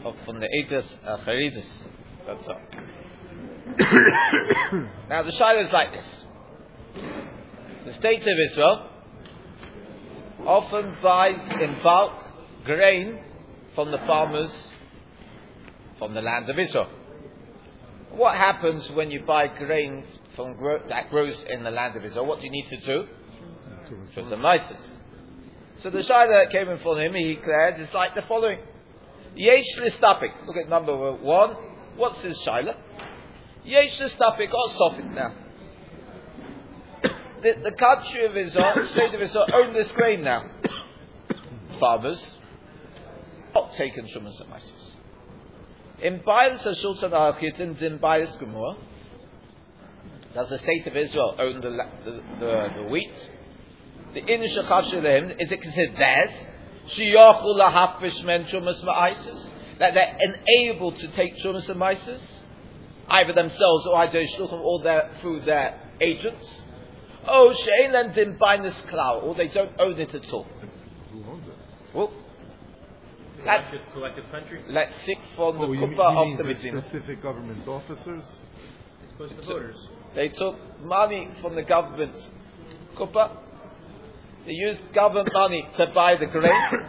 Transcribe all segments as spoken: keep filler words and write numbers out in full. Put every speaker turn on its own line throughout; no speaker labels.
of, from the Eidos uh, Charidus. That's all. Now the Shaila is like this. The state of Israel often buys in bulk grain from the farmers from the land of Israel. What happens when you buy grain from gro- that grows in the land of Israel? What do you need to do? For some mices. So the Shaila that came in front of him, he declared, is like the following. Yesh listapik. Look at number one. What's his Shaila? Yesh listapik or sofik now. The, the country of Israel, the state of Israel, own this grain now. Farmers not taken Shumas and Maisus. In Bailis Hashultan Achitin, in Bailis Gemur, does the state of Israel own the the, the, the wheat? The Inish Chashilim, is it considered theirs? Shiyachul lahafish men Shumas Maisus, that they're enabled to take Shumas and Maisus, either themselves or either Shluchim or their through their agents. Oh, she'ein din bainis klau, or they don't own it at all.
Who owns it?
Well,
Collective, collective country?
Let's seek from the
oh, you
kuppah
mean,
of the
the
Medina.
specific government officers?
It's supposed to the voters.
They took money from the government's kuppah. They used government money to buy the grain.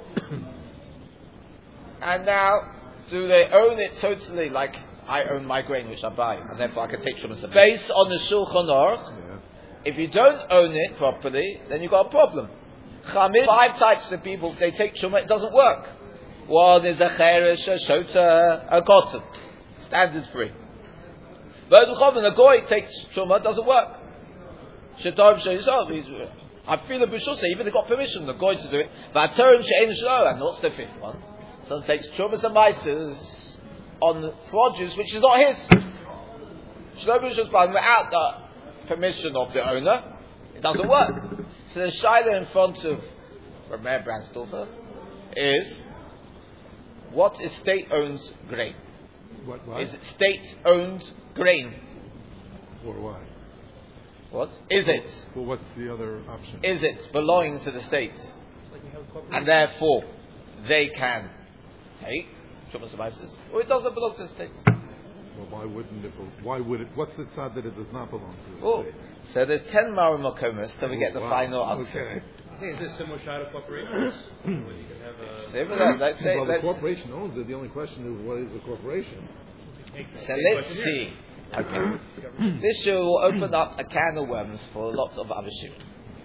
And now, do they own it totally like I own my grain which I buy, and therefore I can take Shumas? Based on the Shulchan Aruch,
Yeah.
if you don't own it properly, then you've got a problem. Chamid, five types of people, if they take Shumah, it doesn't work. One is a Cheresh, a Shota, a Gotten. Standard free. But the Chovan, a Goy takes Shumah, it doesn't work. Shetar Shayisov, I feel a B'shusa, even they got permission, the Goy to do it. But Turim Shein Shlo, and what's the fifth one? So it takes Shumas and Mises on produce which is not his. Shlo B'shus, but without the permission of the owner, it doesn't work. So the Shaila in front of Rameir Brandstorfer is, what is state-owned grain?
What, what?
Is it state-owned grain?
Or what?
What? Is it?
Well, what's the other option?
Is it belonging to the state?
Like you have corporate-
And therefore, they can take Shumas Maises, or it doesn't belong to the state?
Well, why wouldn't it? Be, why would it? What's the tzad that it does not belong to the
Oh,
state?
so there's ten Marim Makomas till we get the
Wow.
final answer.
Okay.
I think it's just similar shot of corporations. Where you can have a...
Similar, let's say,
well, the
let's,
corporation owns it. The only question is, what is the corporation?
so let's see. Okay. This show will open up a can of worms for lots of other shit.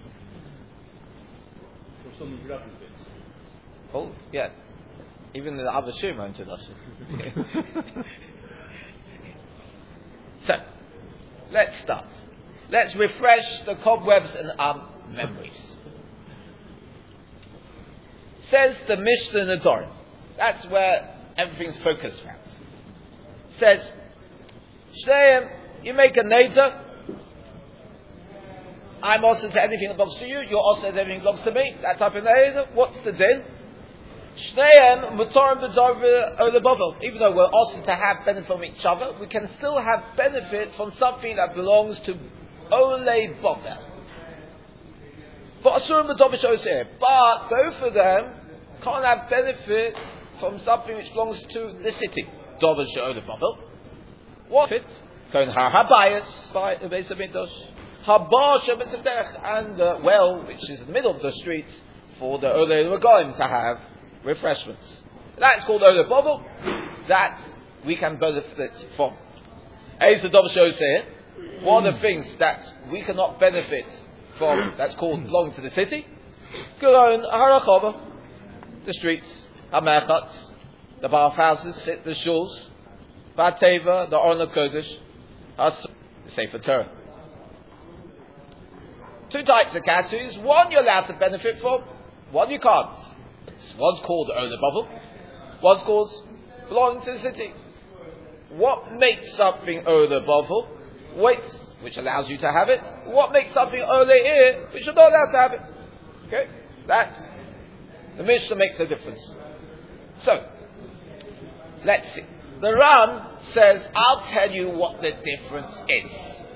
For some productive bits.
Oh, yeah. Even the other shoe are introduction. So, let's start. Let's refresh the cobwebs in our memories. Says the Mishnah Nedarim. That's where everything's focused around. Says, Shneim, you make a neder. I'm also to anything that belongs to you. You're also to everything that belongs to me. That type of neder. What's the din? Shneim mutorim b'dorva olabovel. Even though we're also to have benefit from each other, we can still have benefit from something that belongs to ole bovel. But both of them can't have benefit from something which belongs to the city. Dover she'ole bovel. What it? Going habayis by the base of Midrash. Habar she'betzedech, and the well which is in the middle of the street for the ole we're going to have refreshments. That's called Ola Bovel. That we can benefit from. As the Dov shows here, one of the things that we cannot benefit from, that's called belonging to the city, Gulon, Harachova, the streets, Hamerchatz, the bathhouses, the shuls, Bateva, the Orna Kodesh, the Sefer Torah. Two types of catches. One you're allowed to benefit from, one you can't. One's called Ola Bubble, one's called belonging to the city. What makes something Ola Bubble? Weights, which allows you to have it. What makes something Ola here, which you're not allowed to have it? Okay? That's, the Mishnah makes a difference. So, let's see. The Ran says, I'll tell you what the difference is.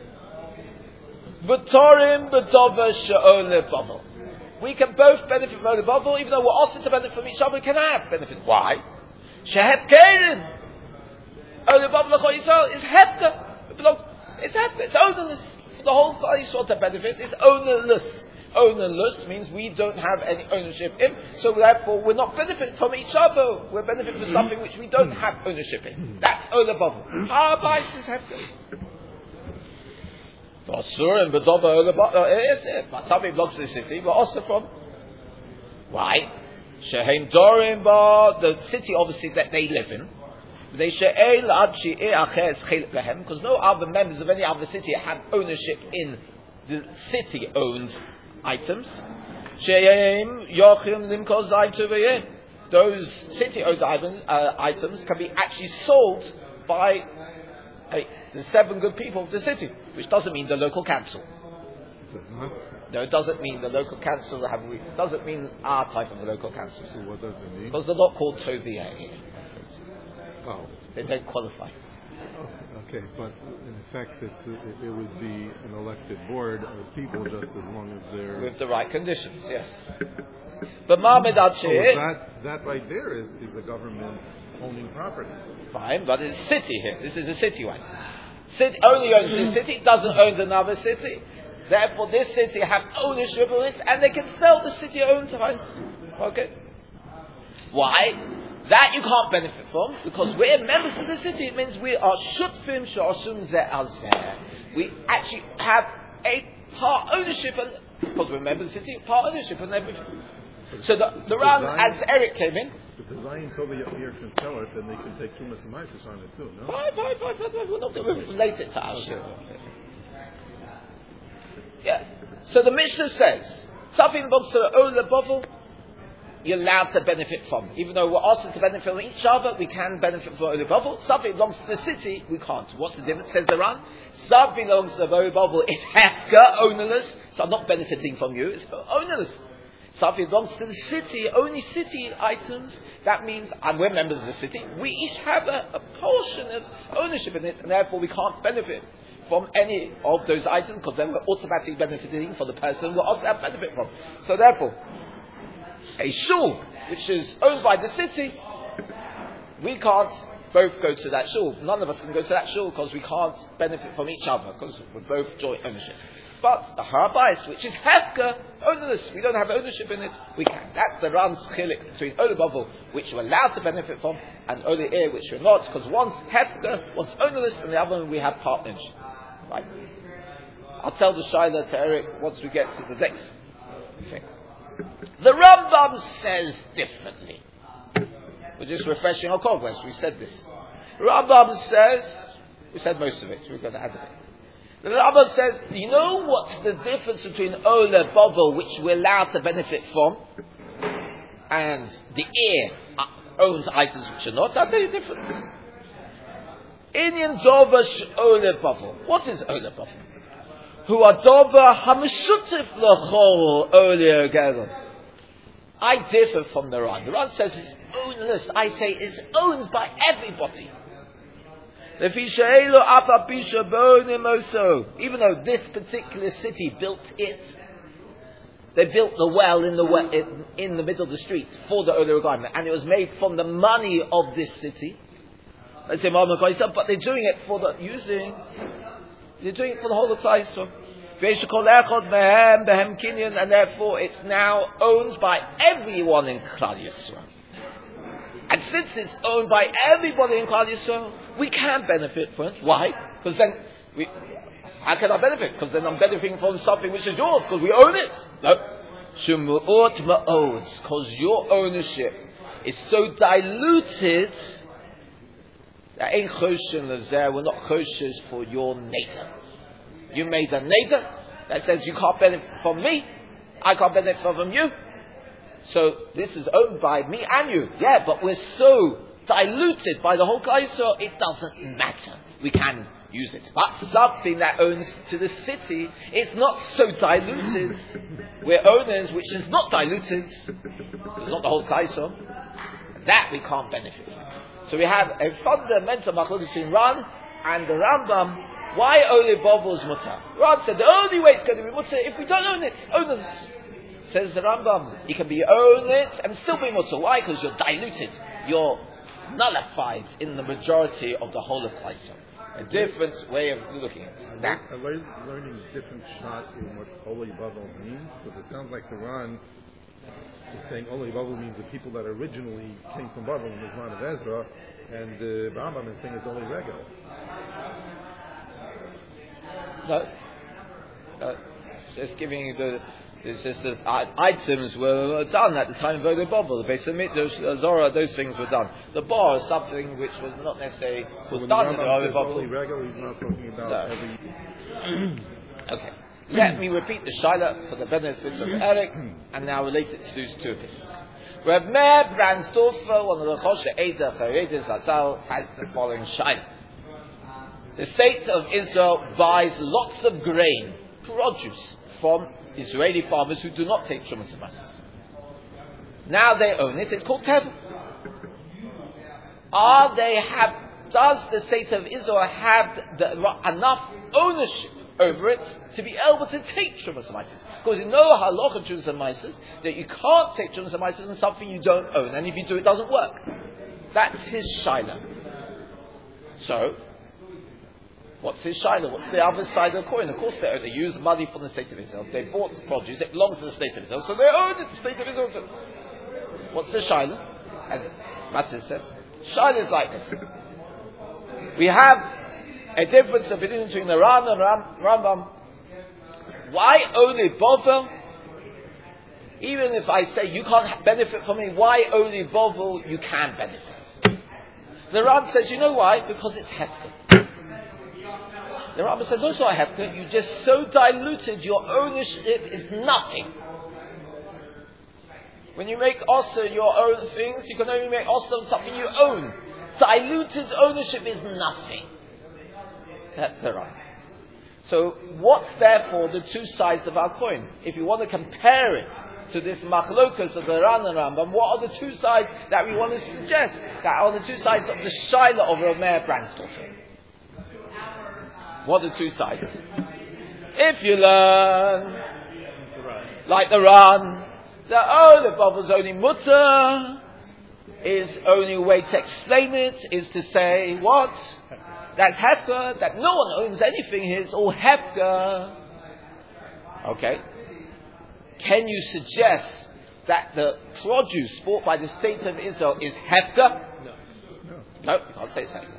B'torim b'dova she'ole bubble. We can both benefit from Ola Bubble, even though we're also to benefit from each other, we can have benefit. Why? Shehefkerin. Ole Bavel L'Chol Yisrael is hefker. It belongs. It's hefker. It's ownerless for the whole Klal Yisrael to benefit. It's ownerless. Ownerless means we don't have any ownership in, so therefore we're not benefiting from each other. We're benefiting from something which we don't have ownership in. That's Ole Bavel. Har Bayis is hefker. But something belongs to the city, but also from why? Shehem Dorim, the city obviously that they live in. Because no other members of any other city have ownership in the city-owned items. Those city-owned items, uh, items can be actually sold by uh, the seven good people of the city, which doesn't mean the local council.
It does not?
No, it doesn't mean the local council. Have we? It doesn't mean our type of local council.
So what does it mean?
Because they're not called Tovia here.
Oh.
They don't qualify.
Okay, but in effect, it's, it, it would be an elected board of people just as long as they're...
With the right conditions, yes. But Mahmed Achi...
Oh, that, that right there is, is a government owning property.
Fine, but it's city here. This is a city one. City only owns this city, doesn't own another city. Therefore, this city have ownership of it, and they can sell the city-owned rights. Okay? Why? That you can't benefit from, because we're members of the city. It means we are shutfim sh'asum ze'al. We actually have a part ownership, and because we're members of the city, part ownership and everything. So the, the round, as Eric came in,
if the Zion Tovia here can sell it, then they can take Tumas and Mises on it too, no?
Fine, fine, fine, fine, fine. We're not going to relate it to us. Yeah. So the Mishnah says, something belongs to the Ole Bavel, you're allowed to benefit from. Even though we're asked to benefit from each other, we can benefit from Ole Bavel. Something belongs to the city, we can't. What's the difference, says the Ran? Something belongs to the Ole Bavel, it's hefker, ownerless, so I'm not benefiting from you, it's ownerless. Something belongs to the city, only city items, that means, and we're members of the city, we each have a, a portion of ownership in it, and therefore we can't benefit from any of those items, because then we're automatically benefiting from the person we're also have benefit from. So therefore, a shul, which is owned by the city, we can't both go to that shul. None of us can go to that shul because we can't benefit from each other, because we're both joint ownerships. But the Har Bayis, which is hefker, ownerless, we don't have ownership in it, we can. That's the Ran's chilik between Ole Bavel, which we're allowed to benefit from, and Ole Ir, which we're not, because one's hefker, one's ownerless, and the other one we have part ownership. Right. I'll tell the Shaila to Eric once we get to the next thing. The Rambam says differently. We're just refreshing our cobwebs. We said this. The Rambam says, we said most of it, so we're going to add it. The Rambam says, you know what's the difference between Ole Bavel, which we're allowed to benefit from, and the ear owns items which are not? I'll tell you the difference. Inyan Dovash Ole Bavel. What is Ole Bavel? Who are Dova Hameshutif L'chol Ole Geron. I differ from the Ran. The Ran says it's ownerless. I say it's owned by everybody. Even though this particular city built it, they built the well in the well, in, in the middle of the street for the Ole Garden, and it was made from the money of this city. They say, but they're doing it for the using. They're doing it for the whole of Klal Yisrael, and therefore it's now owned by everyone in Klal Yisrael. And since it's owned by everybody in Klal Yisrael, we can benefit from it. Why? Because then we, how can I benefit? Because then I'm benefiting from something which is yours, because we own it. No. Because your ownership is so diluted that ain't choshen lezer. We're not choshes for your neder. You made a neder that says you can't benefit from me, I can't benefit from you. So this is owned by me and you. Yeah, but we're so diluted by the whole Klal Yisrael, it doesn't matter. We can use it. But something that owns to the city is not so diluted. We're owners which is not diluted. It's not the whole Klal Yisrael. That we can't benefit from. So we have a fundamental machlokes between Ran and the Rambam. Why Ole Bavel is mutter? Ran said the only way it's going to be mutter if we don't own it. Owners. Says the Rambam, you can be own it and still be mutter. Why? Because you're diluted. You're nullified in the majority of the whole of Klal Yisrael. A different way of looking at it. Now,
Are we learning different shot in what Olei Bavel means? Because it sounds like the Ran is saying Olei Bavel means the people that originally came from Bavel in the Zman of Ezra, and the uh, Rambam is saying it's Olei Regel.
no, no, just giving you the. It's just that items were done at the time of Olei Bavel. The Beis Hamikdash, the Zorah, those things were done. The bar is something which was not necessarily was
So
done
when
in
the
the
Rambam
Olei
says
Bavel.
Olei Regel, he's not talking about
No.
every...
Okay. Let me repeat the Shaila for the benefits of Eric, and now relate it to these two opinions. Reb Meir Brandstorfer, one of the Choshe Eidah Charedes Lazal, has the following Shaila. The state of Israel buys lots of grain, produce, from Israeli farmers who do not take Trumas and Masses. Now they own it, it's called Tevel. Are they have, does the state of Israel have the, enough ownership over it to be able to take Trumas and Masses? Because you know halacha Trumas and Masses, that you can't take Trumas and Masses on something you don't own, and if you do it, doesn't work. That's his shaila. So, what's his shaila? What's the other side of the coin? Of course they own. They use money from the state of Israel. They bought the produce. It belongs to the state of Israel. So they own it. The state of Israel. So what's the shaila? As Matis says, shaila is like this. We have a difference of opinion between the Ran and Ram, Rambam. Why only Bovel? Even if I say you can't benefit from it, why only Bovel you can benefit? The Ran says, you know why? Because it's hefker. The Rambam said, no, it's not hefker. You just so diluted your ownership is nothing. When you make also your own things, you can only make also something you own. Diluted ownership is nothing. That's the Rambam. So, what's therefore the two sides of our coin? If you want to compare it to this machlokas of the Ran and Rambam, what are the two sides that we want to suggest? That are the two sides of the shaila of Reb Meir Brandstorfer. What are the two sides? If you learn, like the Ran, that oh, the bubble's only mutter, is only way to explain it is to say what? That's hefker, that no one owns anything here, it's all hefker. Okay. Can you suggest that the produce bought by the state of Israel is hefker?
No.
No, you can't say it's hefker.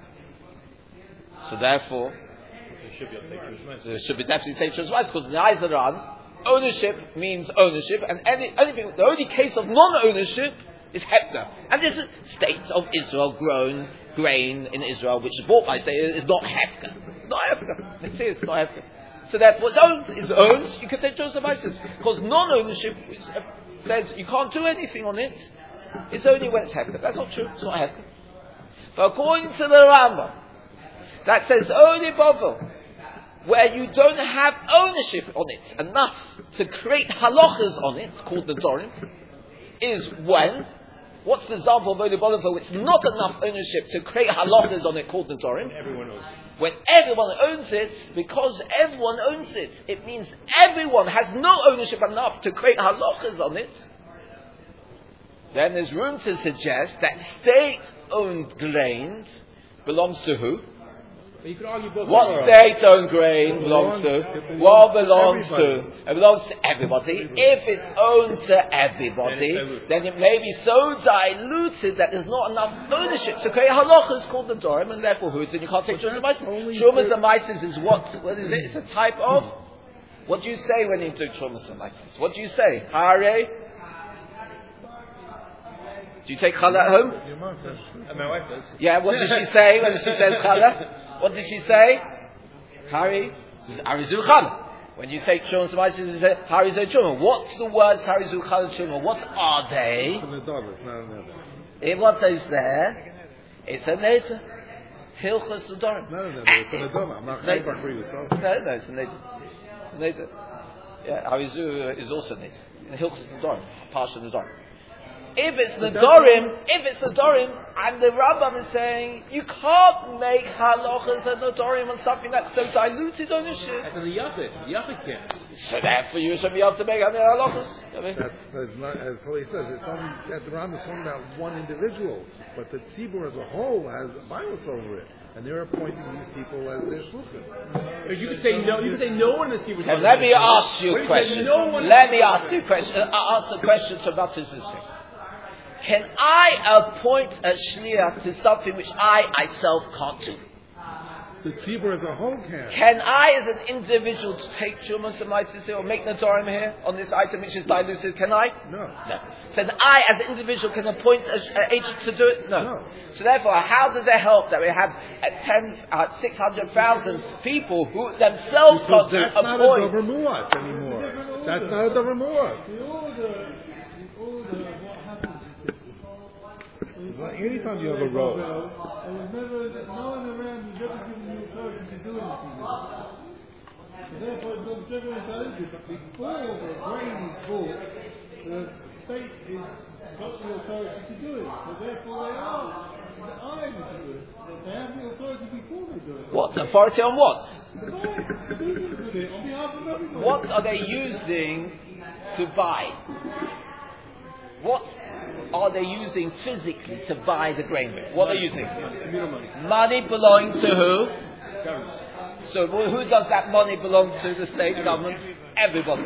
So therefore,
It should be on take Trumas.
there should be definitely take Trumas, because in the eyes of the Ran, ownership means ownership, and any, anything, the only case of non-ownership is hefker. And this is state of Israel grown grain in Israel, which is bought by state, is not hefker. It's not hefker. Let's say it's not hefker. So therefore, it owns, it's owned, you can take Trumas and Masses. Because non-ownership says you can't do anything on it. It's only when it's hefker. That's not true. It's not hefker. But according to the Rambam, that says only Bovel, where you don't have ownership on it enough to create halachas on it, called the Dorim, is when, what's the example of only Bovel where it's not enough ownership to create halachas on it, called the Dorim?
Everyone owns it.
When everyone owns it, because everyone owns it, it means everyone has no ownership enough to create halachas on it. Then there's room to suggest that state-owned grain belongs to who?
But you could argue both.
What state-owned grain belongs to? What belongs to? It belongs to everybody. If it's owned to everybody, then it may be so diluted that there's not enough ownership to create halachas called the Dorim, and therefore who it's in, you can't take Trumas and Masses. Trumas and Masses is what? What is it? It's a type of? What do you say when you do Trumas and Masses? What do you say? Hare? Do you take challah at home?
And my wife does.
Yeah, what does she say when she says challah? What did she say? Hari, Harizu challah. When you take Trumas and Masses, you say Harizu Truma. What's the words Harizu challah Truma? What are they? If what is there, it's a neder. Hilchos Nedarim.
No, no, it's a neder. I'm not going to agree with
No, no, it's a neder. It's a neder. Yeah, Harizu is also neder. Hilchos Nedarim, Parsha Nedarim. If it's Nedorim, if it's Nedorim, and the Rambam is saying you can't make halachas and Nedorim on something that's so diluted ownership.
That's the Yachid. The Yachid can't.
So therefore you should be able to make halachas.
That's, that's not, as Kali says, it's only that the Rambam is talking about one individual, but the tzibur as a whole has a bias over it. And they're appointing these people as their shluchim.
But you could say no. You could say no one in the Tzibur.
And let me ask you a question.
No
let me ask you a question. Uh, ask a question to Matis this way. Can I appoint a shliach to something which I myself can't do?
The tzibur as a whole can.
Can I, as an individual, take Trumas and Maisis or make Nadorim here on this item which is diluted? Can I?
No.
No. So that I, as an individual, can appoint an agent to do it? No.
No.
So therefore, how does it help that we have uh, ten, uh, six hundred thousand people who themselves
Because
can't do
that's
appoint?
not a dover mu'at anymore. That's not a dover mu'at.
The order, the order, what happens is
Well, anytime you have a row.
there was never, no one around was ever given the authority to do anything with it. So therefore it's not driven into ownership, but before the grain is bought, the state is got the authority to do it. So therefore they are, they are able to do it. They have the authority before they do it.
What? Authority on what?
The business with it on behalf of everybody.
What are they using to buy? What are they using physically to buy the grain with? What are they using?
Money.
Money belonging to who?
Government.
So who who does that money belong to? The state government? Everybody.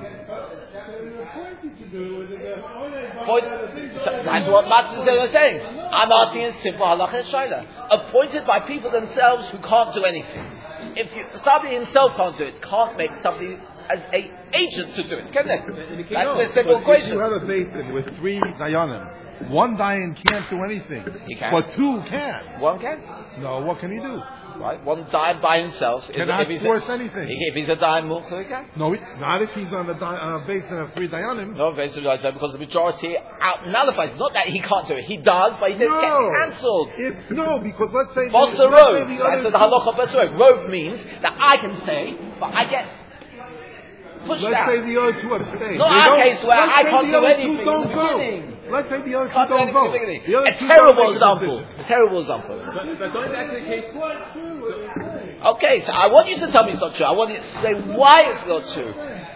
Point, so that's what Matzah is saying. I'm asking is simple halakha shayla. Appointed by people themselves who can't do anything. If you, somebody himself can't do it, can't make somebody as a agent to do it, can they? That's the simple
But
equation.
if you have a basin with three dayanim, one dayan can't do anything,
He can.
but two can.
One can.
No, what can he do?
Right? One dime by himself. If-
Cannot
if he's
force
a,
anything.
If he's a dime mulcha, he can.
No, he- not if he's on a, di- on a basin of three dayanim.
No, basically, I said because the majority out nullifies. It's not that he can't do it. He does, but he just
No.
gets cancelled.
If, no, because let's say...
Bossa
let's say
Rove.
the
That's
other
the halacha Bossa Rove. Rove means that I can say, but I get pushed
Let's
out.
say the other two abstain.
Not
They
our
don't-
case where
let's
I
say
can't
the
do
other
anything
two
in
don't
the
vote.
beginning.
Let's say the other
Can't
two
do
don't
anything in the
vote.
beginning.
The other
A
two
terrible
don't make a
example.
decision.
A terrible example.
But, but going back to the case,
Quite true what you're saying.
Okay, so I want you to tell me it's not true. I want you to say why it's not true.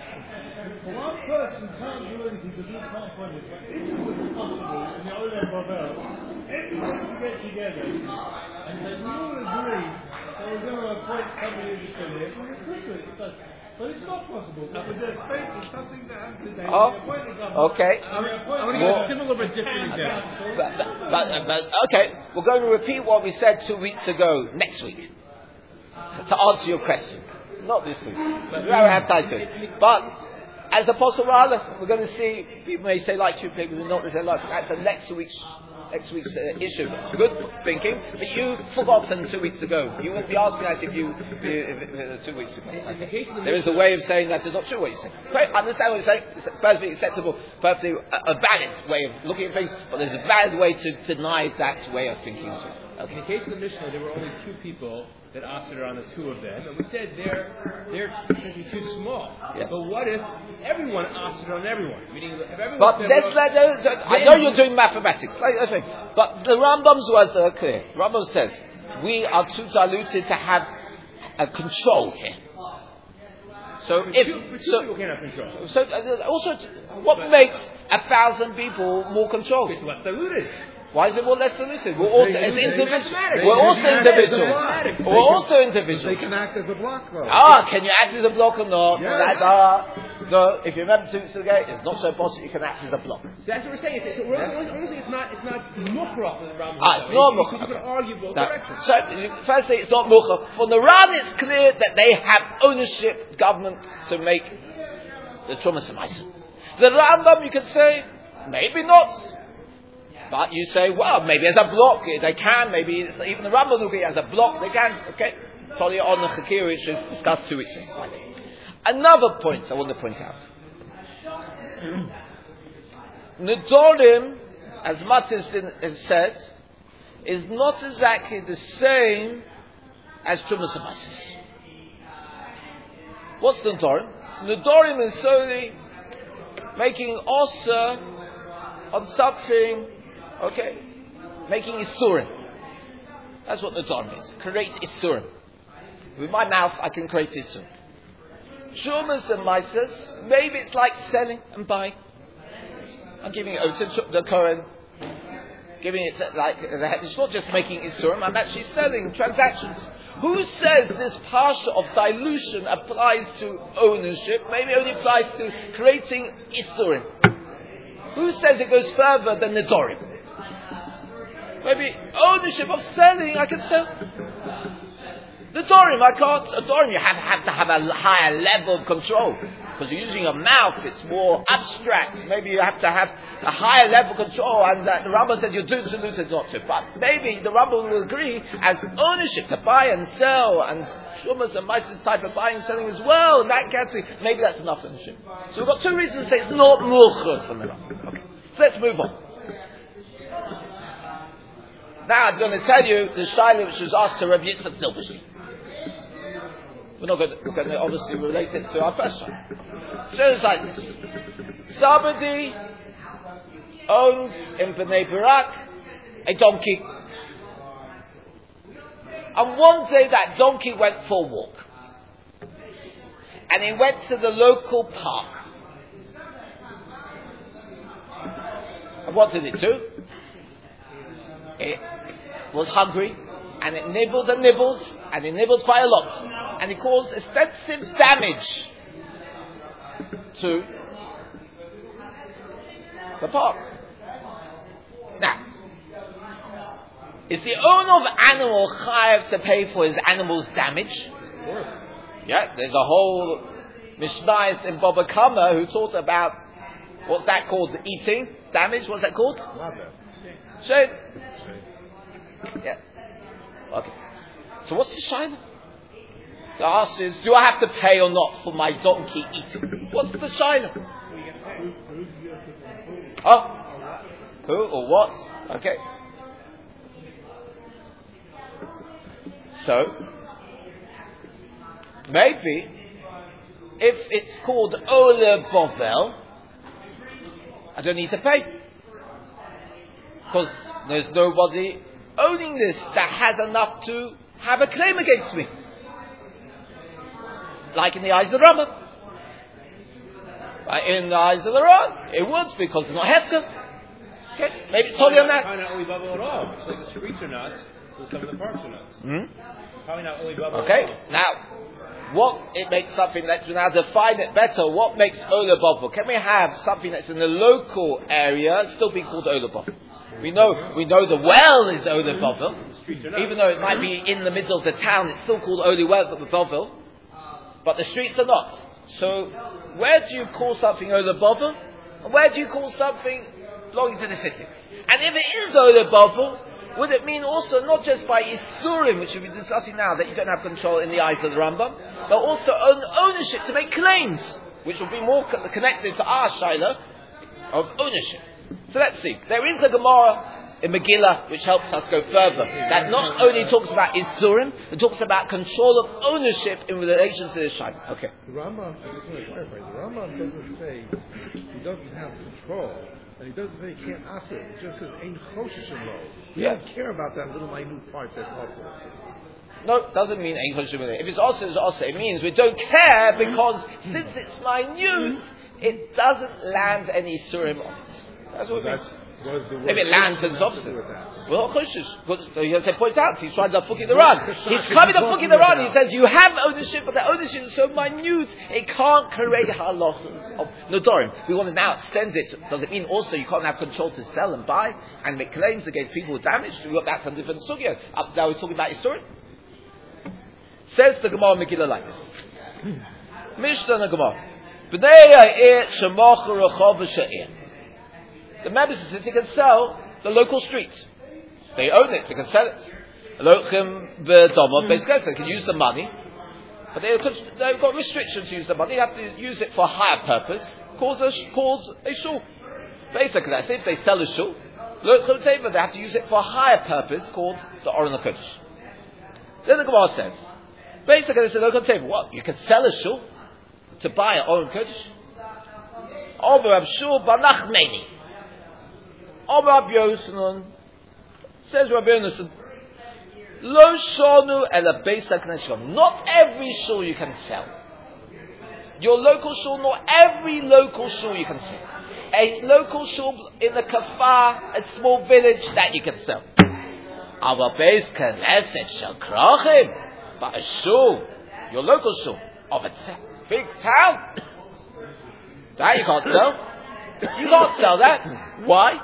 One person can't do anything because he can't find it. But if it was possible in the Olam Babel, everyone could get together and say, we all agree that we're going to appoint somebody in the Senate and we're quick with it. So, but it's not possible because their state is something that happens today.
Oh,
They appoint the government.
okay.
I'm,
They appoint
I'm going to
the
give
Well-
a similar but different example.
But, but, but, but, okay, we're going to repeat what we said two weeks ago next week to answer your question. Not this week. We don't have time to. But as a possible we're going to see. People may say like you, people may not say like. That's a next week's next week's uh, issue. Good thinking, but you forgotten two weeks ago. You won't be asking that if you if, if, uh, two weeks ago. Okay. There is a way of saying that is not true. What you say. Okay, I understand what you're saying. It's perfectly acceptable, perfectly a, a valid way of looking at things. But there's a valid way to deny that way of thinking as well. Okay.
In the case of the Mishnah, there were only two people that opted on the two of them, and we said they're they're simply too small.
Yes.
But what if everyone opted on everyone? Meaning, if everyone
But
said,
let's
well,
let those, I know you're doing mathematics, like, let's think. But the Rambam's words are clear. Rambam says, we are too diluted to have a control here. So
for
if,
two, for two
so,
people can't have control.
so uh, also, what makes a thousand people more control?
It's less diluted.
Why is it more less diluted? We're also,
They-
as
they-
individuals.
they-
We're
they
also
can act as a
individuals.
block. They
We're
can-
also
They
individuals.
can act as a block though.
Ah, can you act as a block or not?
Yes.
That, uh, no, if you remember two weeks ago, it's not so possible you can act as a block.
So that's what we're saying. It's, it's, we're,
Yeah.
we're, we're saying it's not it's not mukhrah in the Rambam.
Ah, it's not
You
mukhrah.
can argue both
Now,
directions.
so, firstly, it's not mukha. For the Ran, it's clear that they have ownership, government, to make the Trumas and Maisa. The Rambam, you could say, maybe not. But you say, well, maybe as a block, they can, maybe it's, even the Rambam will be as a block, they can, okay? Probably on the Chakir, which is discussed two weeks ago. Another point I want to point out. Nedorim, as Matis has said, is not exactly the same as Trumas and Maisa. What's Nedorim? Nedorim is solely making Osa on something, okay, making isurim. That's what Nedarim is. Create isurim. With my mouth, I can create isurim. Trumas and Maisas, maybe it's like selling and buying. I'm giving it over to the Kohen, giving it like, it's not just making isurim, I'm actually selling transactions. Who says this parsha of dilution applies to ownership? Maybe it only applies to creating isurim. Who says it goes further than Nedarim? Maybe ownership of selling, I can sell. Nedarim, I can't. Nedarim, you have, have to have a higher level of control. Because you're using your mouth, it's more abstract. Maybe you have to have a higher level of control, and uh, the Rambam said you're doing to lose it not to. But maybe the Rambam will agree as ownership to buy and sell, and Shumas and Mises type of buying and selling as well. In that category, maybe that's enough ownership. So we've got two reasons to say it's not Mulchud from the Rambam. Okay. So let's move on. Now I'm going to tell you the Shaila which was asked to Rav Yitzchak Zilberstein. We're not going to, we're going to obviously relate it to our first one. So it's like this. Somebody owns in Bnei Barak a donkey. And one day that donkey went for a walk. And he went to the local park. And what did it do? It was hungry. And it nibbled and nibbles. And it nibbled quite a lot. And it caused extensive damage to the park. Now, is the owner of animal chayav to pay for his animal's damage?
Of course.
Yeah, there's a whole Mishnah in Baba Kama who talked about what's that called? Eating damage. What's that called? Shame. Yeah. Okay. So what's the shayla? The ask is, do I have to pay or not for my donkey eating? What's the shayla? Oh, who or what? Okay. So, maybe, if it's called Ola Bovel, I don't need to pay. Because there's nobody owning this that has enough to have a claim against me. Like in the eyes of the Rambam. Right, in the eyes of the Ran, it would, because it's not Hefka. Okay, maybe it's totally on that.
Probably not only bubble at all. So the streets are nuts, so some of the parks are nuts.
Hmm?
Probably not only bubble
Okay,
at all.
now, what it makes something, let's now define it better. What makes Ola Bavul? Can we have something that's in the local area still be called Ola Bavul? We know, we know the well is Ola Bavul. Even though it might be in the middle of the town, it's still called Ola Bavul. But the streets are not. So, where do you call something Ola Bavul? And where do you call something belonging to the city? And if it is Ola Bavul, would it mean also not just by Isurim, which we'll be discussing now, that you don't have control in the eyes of the Rambam, but also own ownership to make claims, which will be more co- connected to our Shaila of ownership. So let's see. There is a Gemara in Megillah which helps us go further. That not only talks about Isurim, it talks about control of ownership in relation to the Shaila. Okay.
The Rambam, I just want to clarify, the Rambam doesn't say he doesn't have control, and he doesn't say he can't ask it. It just says, Ein Choshesh Lo. We
Yeah.
don't care about that little minute part that's also.
No, it doesn't mean Ein Choshesh Lo. If it's also, it's also. It means we don't care because since it's minute, it doesn't land any Isurim on it. That's what it means.
Was the
If it lands, then it's opposite.
with that.
Well, Choshesh, because he points out, he's trying to fuck the run. He's coming to fuck the run. He says, you have ownership, but the ownership is so minute, it can't create halachas of Nedarim. We want to now extend it. Does it mean also you can't have control to sell and buy and make claims against people with damage? We got that's a different sugya. Up now we're talking about Isurim. Says the Gemara Megillah like this. Mishnah and Gemara. B'nei ha'ir shemochu rechov v'sha'ir. The members of the city can sell the local street. They own it, they can sell it. Lochem v'domot, basically they can use the money, but they could, they've got restrictions to use the money. They have to use it for a higher purpose, called a, called a shul. Basically, that's it. If they sell a shul, lochem teva, they have to use it for a higher purpose, called the Aron HaKodesh. Then the Gemara says, basically they say lochem teva. What? You can sell a shul to buy an Aron HaKodesh? Over Rab Shul Banachmeni. Om Rabbi Yochanan, says Rabbi Yochanan, Lo shonu ela beis hakneses. Not every shul you can sell. Your local shul, not every local shul you can sell. A local shul in a kafar, a small village, that you can sell. Our beis knesset shel krachim. But a shul, your local shul, of a t- big town, that you can't sell. You can't sell that. Why?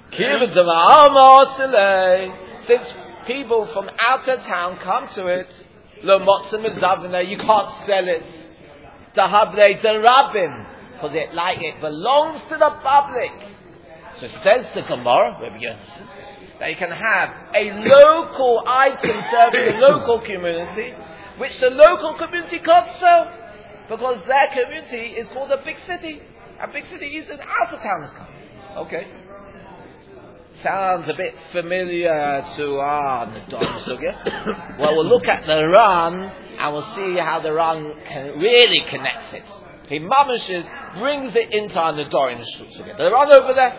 Since people from out of town come to it, lo motzim ezavne, you can't sell it. Tahavle derabim, because it like it belongs to the public. So says the Gemara, Rabbi Yochanan, that you can have a local item serving the local community, which the local community can't sell, because their community is called a big city. A big city is an out of towners come. Okay. Sounds a bit familiar to ah Nedarim Sugya. Well, we'll look at the Ran and we'll see how the Ran can really connects it. He mamishes, brings it into our Nedarim Sugya. The Ran over there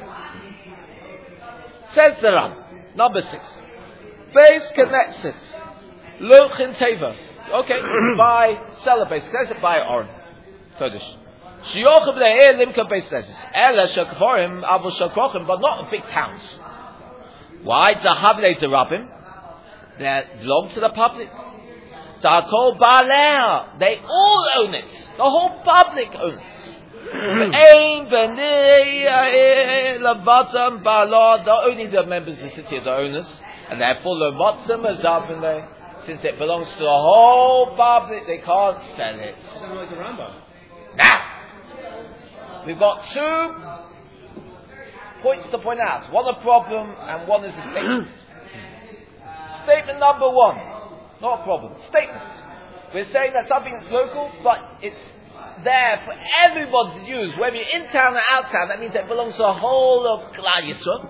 says the Ran, number six. Base connects it. Lochin Teva. Okay, buy seller base. Connects it by Oren. Kodesh. Shiochim le'er limka base connects. Ela shakvorim avu shakvochim, but not big towns. Why? The Havle Derabim, that belong to the public. Ta'kol Baaleh, they all own it. The whole public owns it. Ein b'nei lavatam ba'ala, only the members of the city are the owners, and therefore the motzim azavne, since it belongs to the whole public, they can't sell it.
Something like the Rambam.
Now, we've got two points to point out. One a problem and one is a statement. Statement number one, not a problem. Statement. We're saying that something is local, but it's there for everybody to use, whether you're in town or out town. That means it belongs to the whole of Klal Yisrael.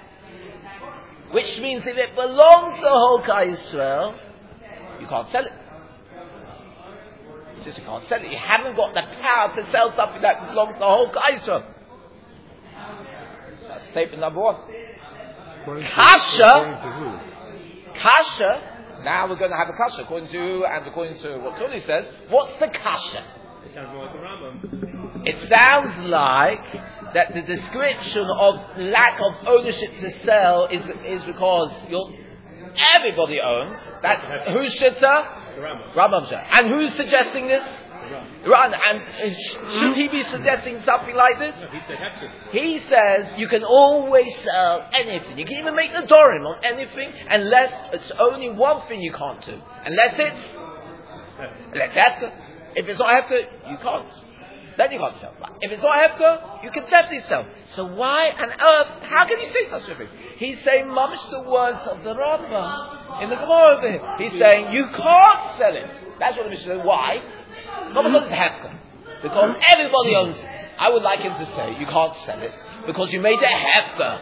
Which means if it belongs to the whole Klal Yisrael, you can't sell it. Just you can't sell it. You haven't got the power to sell something that belongs to the whole Klal Yisrael. That's statement number one. Kasha. Kasha. Now we're going to have a kasha according to who and according to what Tuli says. What's the kasha?
It sounds more like the Rambam.
It sounds like that the description of lack of ownership to sell is is because you're, everybody owns. That's who's shitta?
The Rambam.
Rambam Shah. And who's suggesting this? Right, and should he be suggesting something like this?
No, he said hefker.
He says you can always sell anything. You can even make the Dorim on anything, unless it's only one thing you can't do. Unless it's let's hefker. If it's not hefker, you can't. Then you can't sell. But if it's not hefker, you can definitely sell. So why on earth? How can you say such a thing? He's saying mamish the words of the Rambam in the Gemara over here. He's saying you can't sell it. That's what the Mishnah says. Why? Not because it's hefker. Because everybody owns it. I would like him to say you can't sell it because you made it hefker.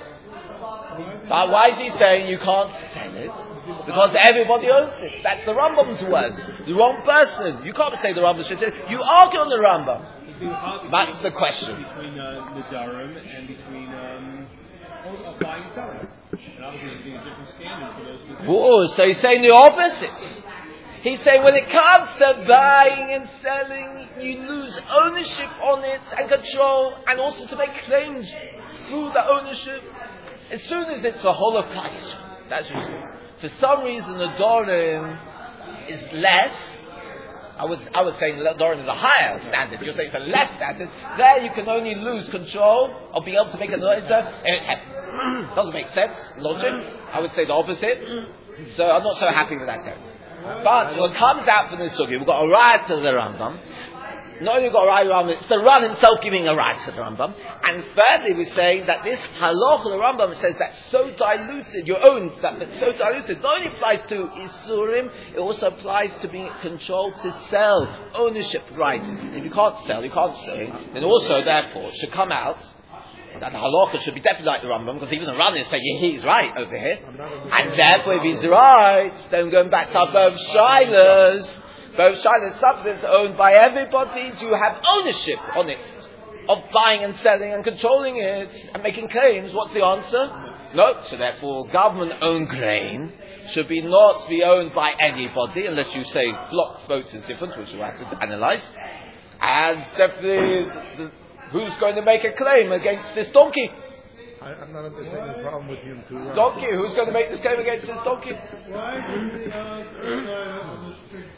But why is he saying you can't sell it? Because everybody owns it. That's the Rambam's words. The wrong person. You can't say the Rambam should say. You argue on the Rambam. That's the question.
Between uh, Nedarim and between um, oh, buying and selling. And obviously there's being a different standard for those two.
Whoa, so he's saying the opposite. He's saying when it comes to buying and selling, you lose ownership on it and control, and also to make claims through the ownership. As soon as it's a whole of Klal Yisrael, that's what he's saying. For some reason, the Dorim is less. I was I was saying the Dorim is a higher standard. You're saying it's a less standard. There, you can only lose control or be able to make a noise. It doesn't make sense. Logic. I would say the opposite. So I'm not so happy with that text. But what comes out from this sugi, we've got a right to the Rambam. Not only got a right to the Rambam, it's the Ran himself giving a right to the Rambam. And thirdly, we're saying that this halach of the Rambam says that's so diluted, your own, that it's so diluted, not only applies to Isurim, it also applies to being controlled to sell, ownership rights. If you can't sell, you can't say, then also, therefore, it should come out that the halacha should be definitely like the Rambam, because even the Ran is saying yeah, he's right over here. And therefore, if he's right, then going back to our both shilas, both shilas substance owned by everybody, do you have ownership on it? of buying and selling and controlling it and making claims, what's the answer? No. So therefore, government-owned grain should be not be owned by anybody, unless you say block votes is different, which we'll have to analyse. And definitely, the, who's going to make a claim against this donkey?
I, I'm not understanding the problem with him too.
Donkey, who's going to make this claim against this donkey?
Why do we ask on the street?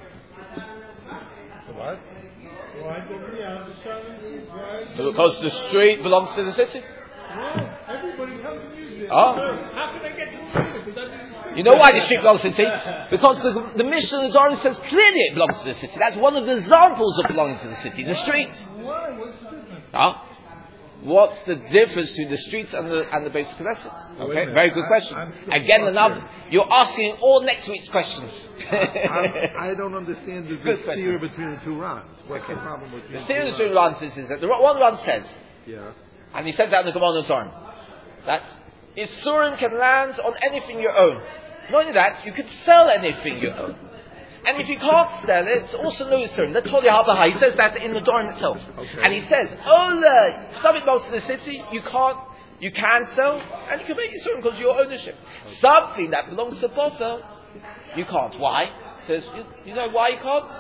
The what?
Why do we ask the silence? Why?
Because the street belongs to the city.
No, everybody comes and uses it.
Oh.
So how can I get to the street if it doesn't use the street?
You know why the street belongs to the city? Because the, the Mishnah and the Dorim says clearly it belongs to the city. That's one of the examples of belonging to the city, the street.
Why? What's the difference?
Huh? What's the difference between the streets and the and the basic Knesset? Okay, very good question.
I'm, I'm
Again, another. You're asking all next week's questions.
I, I don't understand the
Good
theory
question.
between the two runs. What's the problem with
The theory between runs is, is that the one run says,
Yeah.
and he says that in the Gemara and Torah, that Isurim can land on anything you own. Not only that, you can sell anything you own. And if you can't sell it, it's also no Isurim. That's Toli Habaha. He says that in the Dorim itself.
Okay.
And he says, oh, uh, something belongs to the city, you can't, you can sell, and you can make Isurim because your ownership. Okay. Something that belongs to Bothel, you can't. Why? He says, you, you know why you can't?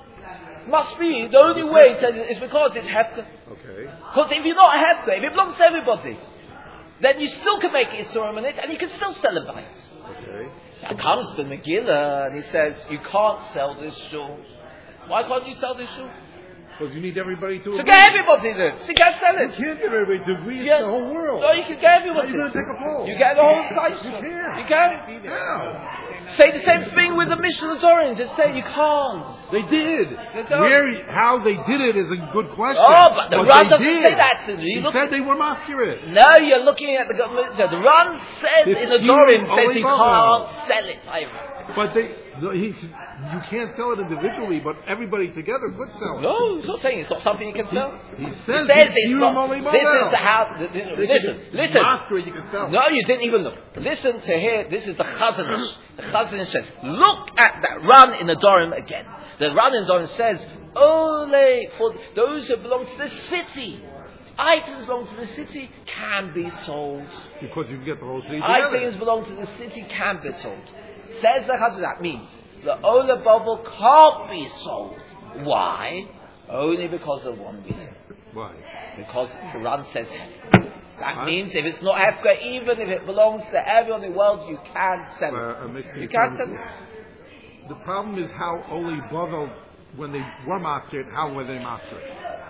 Must be, the only way is because it's Hefker.
Okay.
Because if you're not Hefker, if it belongs to everybody, then you still can make Isurim on it, and you can still sell it by it.
Okay.
So it comes to Megillah, and he says, you can't sell this shul. Why can't you sell this shul?
Because you need everybody to
So
agree.
get everybody there. So you can't sell
You
it.
can't get everybody to agree. It's
Yes.
the whole world.
No, you can get everybody.
How are you going to take a poll?
You get the whole place.
You can't.
You can.
How?
Say the same thing with the Mishnah Dorim. Just say you can't.
They did.
They don't.
Where, how they did it is a good question.
Oh, but the Ran
they
doesn't
did.
say that to you.
He
Look-
said they were accurate.
No, you're looking at the government. So the Ran says
It's
in the
you,
Dorim says
only
you
Bothel.
can't sell it. Ivan.
But they, no, he, you can't sell it individually, but everybody together could sell it.
No, he's not saying it's not something you can sell.
He
He
says,
says
it's
it's
you
not.
only
This is
Bothel.
the how. the- the-
They
Listen,
could-
listen.
Masquerade, you can sell.
No, you didn't even look. Listen to here. This is the Chazanish. The Chazanish says, look at that run in the Dorim again. The run in the Dorim says, Ole, for those who belong to the city. Items belong to the city can be sold.
Because you can get the whole city together.
Items belong to the city can be sold. Says the Chazanish. That means the Ola bubble can't be sold. Why? Only because of one reason.
Why?
Because the Ran says Hefker. That
Huh?
means if it's not Hefker, even if it belongs to everyone in the world, you can't sell it.
Uh, I'm mixing
you
it
can't
up.
sell it.
The problem is how only Bothel, when they were accurate, how were they accurate?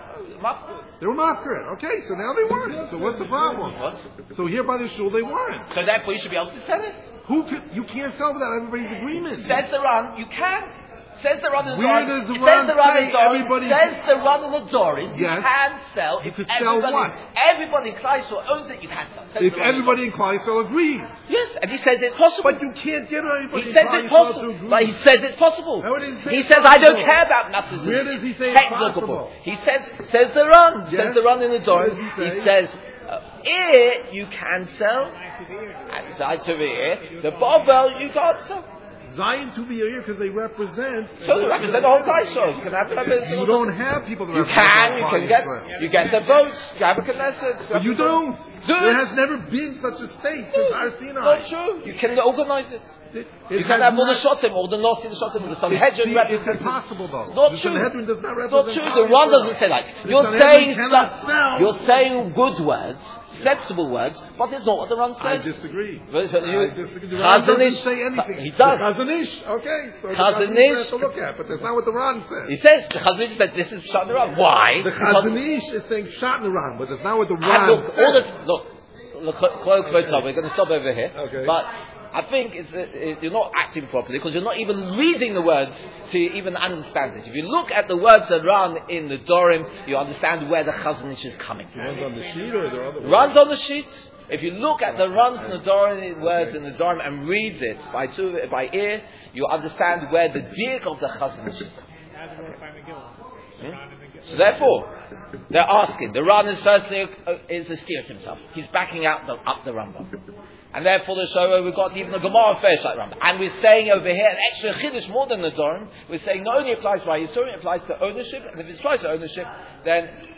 They were accurate. Okay, so now they weren't. So what's the problem?
What?
So here by the shul they weren't.
So therefore you should be able to sell it.
Who could, you can't sell without everybody's agreement.
Says the Ran, you can. Says the Ran in the
Where
Dorim.
does the
It
Ran
says the Ran in
say
the Dorim.
everybody-
Says the Ran in the Dorim. You
Yes.
can sell.
You
if
could sell
everybody,
what?
Everybody in Kleisel owns it, you can sell. Says
If
the Ran in the
everybody in Kleisel agrees.
Dorim. Yes, and he says it's possible.
But you can't get everybody
He
in
says
Kleisel
it's possible,
to agree.
but he says it's possible.
How would he say
He
it's
says I don't
possible?
care about matters.
Where does he say it's
technical.
possible?
He says says the Ran.
Yes.
Says the Ran in the door.
What does he say?
says uh, here you can sell, and Zayin to here the Bovel you can't sell.
Zion to be here because they represent.
So they represent the whole Kleisel. You can have them.
You don't have people that
You
represent
can.
the
You
whole
can get.
Kleisel.
You get the votes. You have a Knesset.
But you don't.
Do
There
it.
has never been such a state since Har Sinai.
Not true. You can organize it.
It,
You
it
can
has
have all the
not-
Shotim, all the Nosim Shotim, the
It's,
Sanhedrin
it's
representatives.
impossible though.
It's not
the
true.
Sanhedrin does not
It's not
represent
true. The Ran
Israel.
doesn't say that.
The
You're
Sanhedrin
saying
cannot
some,
sell.
you're saying good words, sensible words, but it's not what the Ran
I
says.
disagree.
Well, so you-
I disagree. The Ran doesn't
Chazanish-
say anything.
He does.
The Chazanish, okay. So the
Chazanish-
Chazanish has to look at, but that's not what the Ran says.
He says the Chazanish said this is Pshat Ran. Why?
The
Because-
Chazanish is saying Shat in the Ran, but that's not what the
And
Ran
look, all
says.
the look, look, look, look, we're going to stop over here.
Okay.
But I think it's, it, you're not acting properly because you're not even reading the words to even understand it. If you look at the words that run in the Dorim, you understand where the Chazanish is coming from.
Runs on the sheet or are there other
Runs on the sheet. If you look at the runs in the Dorim, words in the Dorim, and read it by two, by ear, you understand where the diak of the Chazanish is coming. Hmm? So therefore, they're asking. The Ran is firstly uh, is a steer to himself. He's backing out the, up the Rambam. And therefore, the show we've got even the Gemara Feish like Rambam. And we're saying over here an extra chiddush more than the Dorim. We're saying not only applies by Yisurim, it applies to ownership. And if it applies to ownership, then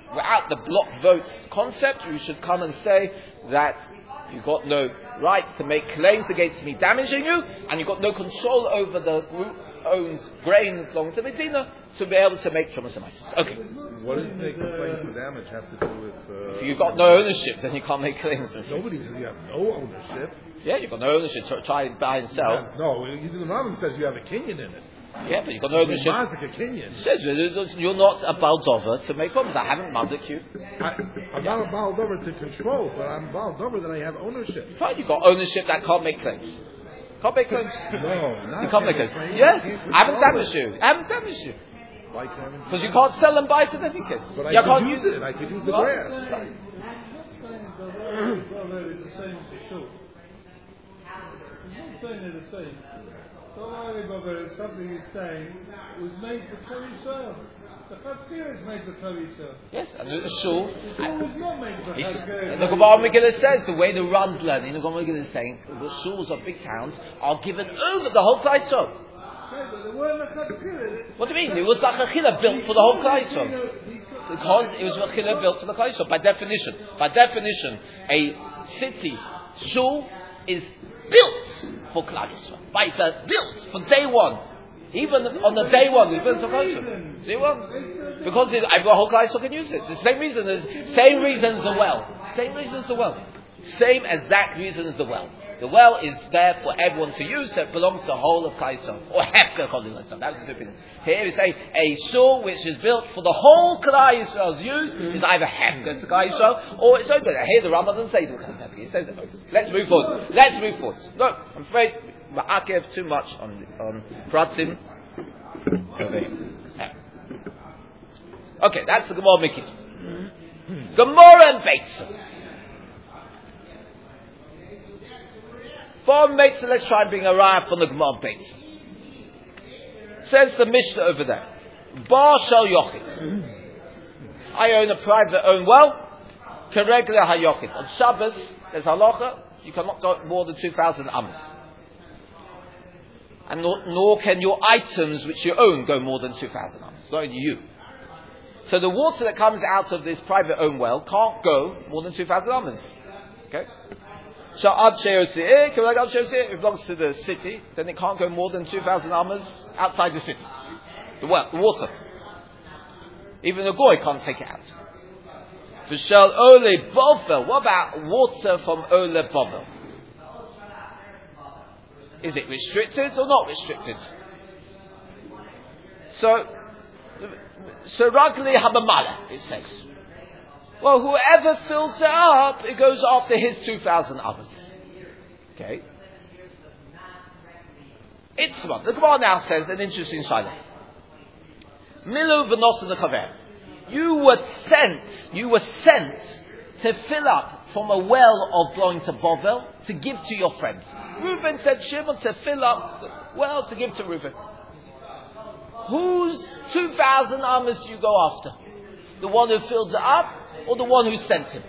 without the block vote concept, you should come and say that you've got no rights to make claims against me damaging you, and you've got no control over the group owns grain belonging to Medina to be able to make Trumas and Maisos. Okay.
What does making claims for damage have to do with... Uh,
if you've got no ownership, then you can't make claims.
Nobody says you have no ownership.
Yeah, you've got no ownership to try and buy and sell.
Yes, no, the Rambam says you have a kinyan in it.
Yeah, but you've got no ownership.
Mazik a kinyan.
Says you're not a Baldover to make problems. I haven't mazik you.
I, I'm not a Baldover to control, but I'm a Baldover that I have ownership.
Fine, you've got ownership that can't make claims. Can't make claims.
No, not
you can't make claims. Yes, I haven't damaged you. I haven't damaged you. Because you can't sell and buy it in any case.
But I
you
could
can't
use it. it. I could use the
well,
grass.
I'm not saying Baldover is the same as the shul. I'm not saying they're the same. Baldover is something he's saying was made for Torah Yisrael. The Chafkir is made for Torah Yisrael.
Yes, and the shul.
The shul was not made for Chafkir.
The Gemara Megillah says the way the Ran's learning, the Gemara Megillah is saying the shuls of big towns are given over the whole Klal Yisrael. What do you mean? It was like a chila built for the whole Klal Yisrael. Because it was a chila built for the Klal Yisrael. By definition, by definition, a city shul is built for Klal Yisrael. By the built for day one. Even on the day one, it's built for Klal Yisrael. See what? Because it, I've got a whole Klal Yisrael can use it. The same reason as same reason as the well. Same reason as the well. Same exact reason as the well. The well is there for everyone to use, so it belongs to the whole of Klal Yisrael. Or Hefker Klal Yisrael. That's the difference. Here we say a shul which is built for the whole Klal Yisrael's use is either Hefker to Klal Yisrael or it's open. Here the Rambam doesn't say the Hefker. He says it both. Let's move forward. Let's move forward. Look, I'm afraid Ma'akev too much on on Pratim. Okay, that's the Gemara Mikki. Gemara and Beitzah. For Beitzah, let's try and bring a raya from the Gemara Beitzah. Says the Mishnah over there. Bar shel yochid. I own a private own well. Keregla hayochid. On Shabbos, there's halacha. You cannot go more than two thousand amos. And nor, nor can your items which you own go more than two thousand amos. Not only you. So the water that comes out of this private own well can't go more than two thousand amos. Okay? So ad she'osir, if it belongs to the city, then it can't go more than two thousand amas outside the city. The well, the water. Even the goy can't take it out. V'shel ole bovel. What about water from ole bovel? Is it restricted or not restricted? So, so ragli habamala, it says. Well, whoever fills it up, it goes after his two thousand others. Okay? It's what the Gemara now says an interesting side. Milu v'nos the chaver. You were sent, you were sent to fill up from a well of belonging to Bovel to give to your friends. Reuben said Shimon to fill up the well to give to Reuben. Whose two thousand amas do you go after? The one who fills it up? Or the one who sent him?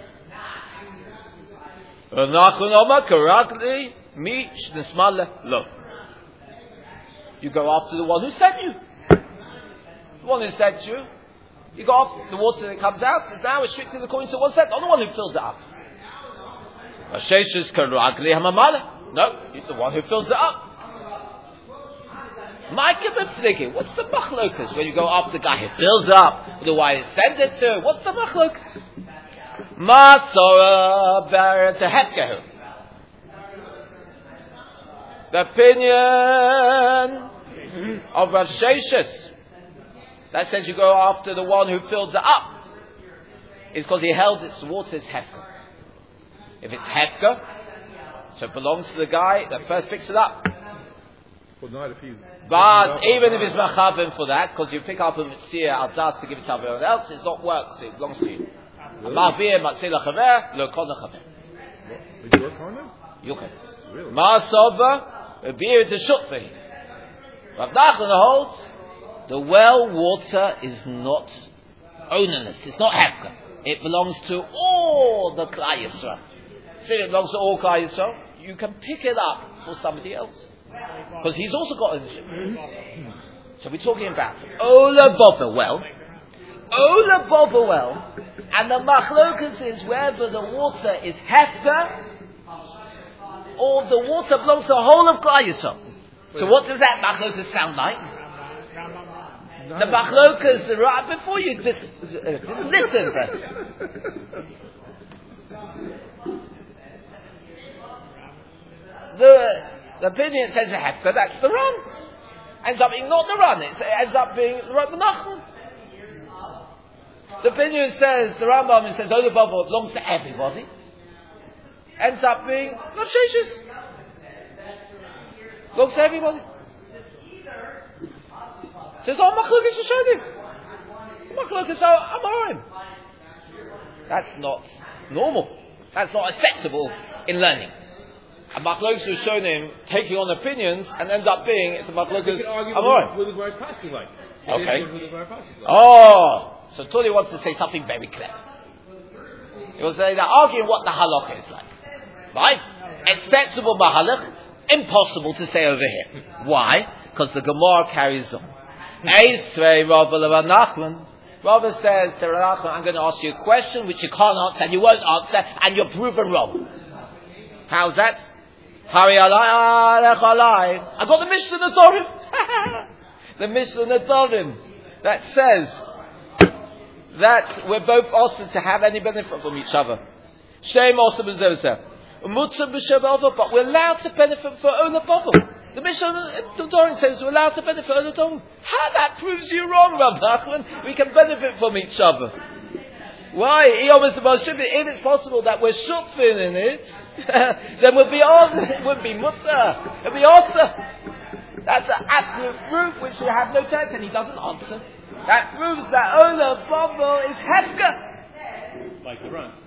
You go after the one who sent you. The one who sent you. You go after the water that comes out. Is now restricted according to one sent, not the one who fills it up. No, you're the one who fills it up. What's the machlokas when you go after the guy who fills it up? The one who sends it to? What's the machlokas? Masora Barat Hefkehu. The opinion of Rav Sheshes that says you go after the one who fills it up is because he held its water is Hefker. If it's Hefker, so it belongs to the guy that first picks it up.
But not if he's.
But even if it's machavim for that, because you pick up a mitzvah aldas to give it to everyone else, it's not work, so it belongs to you. Really?
Did you work on it?
You can.
Really?
Ma'asova, a beer to shut for him. Rav Nachman holds the well water is not ownerless. It's not hefker. It belongs to all the Klal Yisrael. So it belongs to all Klal Yisrael. You can pick it up for somebody else because he's also got ownership. So we're talking about Ola Bova well. Ola Bova well And the machlokas is whether the water is hefker or the water belongs to the whole of Klal Yisrael. So what does that machlokas sound like? The machlokas, right before you just, uh, just listen first. The, the opinion says the hefker, that's the run. Ends up being not the run, it ends up being the run Menachem. The opinion says, the Rambam says, oh, the bubble belongs to everybody. Ends up being not sheshes. Belongs to everybody. Says, oh, Machlokes Rishonim. Machlokes Amorim. That's not normal. That's not acceptable in learning. A Machlokes Rishonim taking on opinions and ends up being it's a Machlokes Amorim.
With the Gemara Pasuk like.
Okay. Oh, so Tuli wants to say something very clever. He will say they're arguing what the halakha is like. Right? Acceptable mahalach, impossible to say over here. Why? Because the Gemara carries on. Eisrei Rabba Nachman. Rabba says to Nachman, I'm going to ask you a question which you can't answer and you won't answer and you're proven wrong. How's that? Hari alai, alech alai. I got the Mishnah Natorim. The Mishnah Natorim that says that we're both asked to have any benefit from each other. Shtei also b'zevzeh. Mutzah b'shev, but we're allowed to benefit for Ola Bubble. The Mishnah Natorim says we're allowed to benefit for Ola Bubble. How that proves you wrong, Rav Nachman? We can benefit from each other. Why? If it's possible that we're shutfin in it, then we'll be on. It would be mutter. It'll be also. That's the absolute proof which we have no chance, and he doesn't answer. That proves that Ola Bubble is hefker.
Like the run.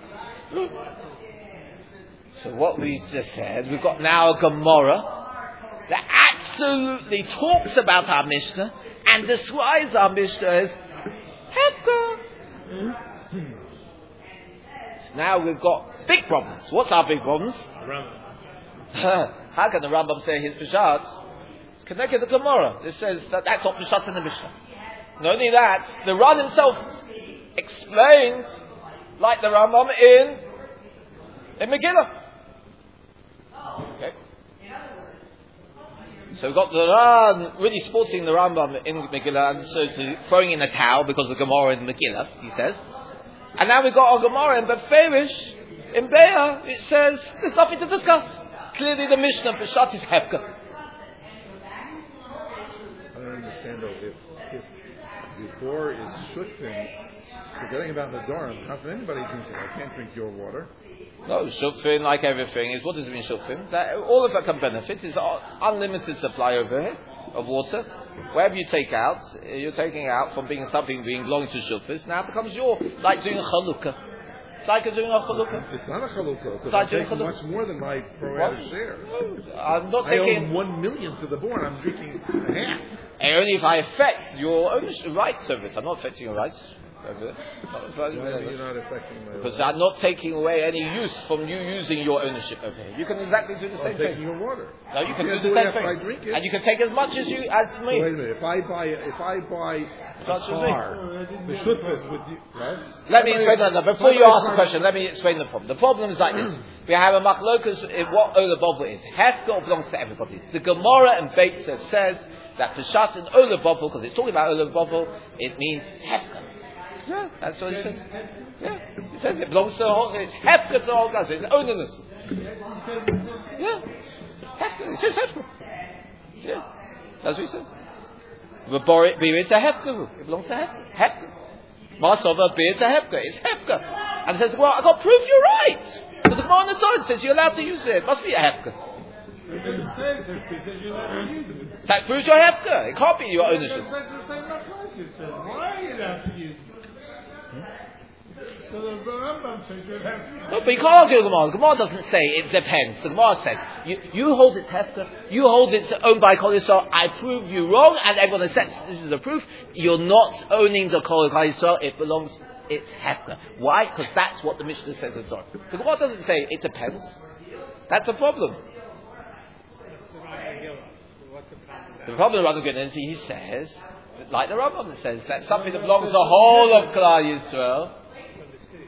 So what we just said, we've got now a Gemara that absolutely talks about our Mishnah and describes our Mishnah as hefker. So now we've got big problems. What's our big problems? How can the Rambam say his Peshat? It's connected to the Gemara. It says that that's not Peshat in the Mishnah. Not only that, the Ran himself explained like the Rambam in in Megillah. Okay. So we've got the Ran really sporting the Rambam in Megillah and so to throwing in a towel because of the Gemara in Megillah, he says. And now we've got our Gemara in Beferish, in Be'ah, it says there's nothing to discuss. Clearly the Mishnah Peshat is Hefker.
I don't understand though, if, if before is shutfin, forgetting about Nadarim, how can anybody drink it? I can't drink your water.
No, shutfin, like everything, is what does it mean shutfin? That all of that can benefit is unlimited supply over here of water. Wherever you take out, you're taking out from being something being belonging to shutfin. Now it becomes your, like doing a chalukah. It's like doing a chalukah.
It's not a chalukah, because
like
I'm taking much more than my pro-rata share.
No, I'm not
I
taking...
own one million to the board, I'm drinking half.
And only if I affect your ownership rights of it. I'm not affecting your rights over it.
Why are you not affecting my
Because I'm not taking away any use from you using your ownership over here. You can exactly do the
I'm
same
taking
thing.
your water.
No, you can
I
do
do
the
it
same
after
thing.
I drink it.
And you can take as much as you as
So
me.
wait a minute, if I buy, if I buy a
Such as
car, the shutfis with you, right?
Let me
Somebody-
explain that. Before you
somebody
ask the
trying-
question, let me explain the problem. The problem is like this. We have a machlokas in what Ola Bubble is. Hefker belongs to everybody. The Gemara and Beit says, says that Peshat in Ola Bubble, because it's talking about Ola Bubble, it means Hefker. Yeah, that's what it says. Yeah, it says it belongs to the whole, it's Hefker to the whole class, it's ownerless. Yeah, Hefker, it says Hefker. Yeah, that's what he said. V'borit bi'it a Hefker, it belongs to Hefker. Hefker. Masova bi'it a Hefker, it's Hefker. And it says, well, I got proof you're right. But the Gemara in the Torah says you're allowed to use it. It must be a Hefker. That proves your Hefker. It can't be your ownership.
Why are you allowed to use it? So the Rambam says you have to.
No, but you can't argue with Gemara. The Gemara doesn't say it depends. The Gemara says you, you hold it's Hefker, you hold it's owned by Kol Yisrael. I prove you wrong, and everyone accepts this is the proof. You're not owning the Kol Yisrael. It belongs. It's Hefker. Why? Because that's what the Mishnah says in Torah. The Gemara doesn't say it depends. That's a problem. The problem with Rambam Gittin is he says, like the Rambam says, that something that belongs to the whole of Klal Yisrael.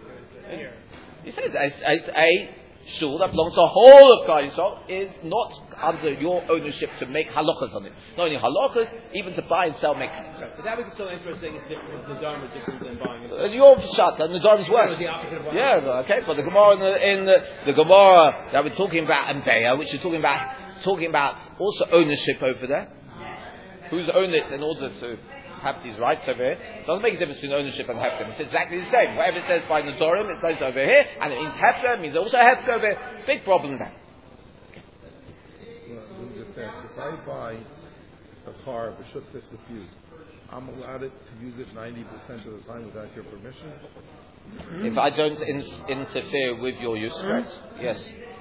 He says a, a, a shul that belongs to the whole of Klal Yisrael is not under your ownership to make halachas on it. Not only halachas, even to buy and sell make.
Right. But that we can still answer by saying it's different. The Dharma is different than buying and
Uh,
selling.
your pshat and the Dharma's worse.
The opposite of buying.
Yeah, okay. But the Gemara in the, in the, the Gemara that we're talking about and Beya, which is talking about talking about also ownership over there. Who's owned it in order to have these rights over here? Doesn't make a difference between ownership and hefker. It's exactly the same. Whatever it says by Nadorim, it says over here, and it means hefker, it means also hefker over here. Big problem there.
Well, let me just ask, if I buy a car, B'shut this with you, I'm allowed it to use it ninety percent of the time without your permission?
If I don't in, interfere with your use, correct? Yes.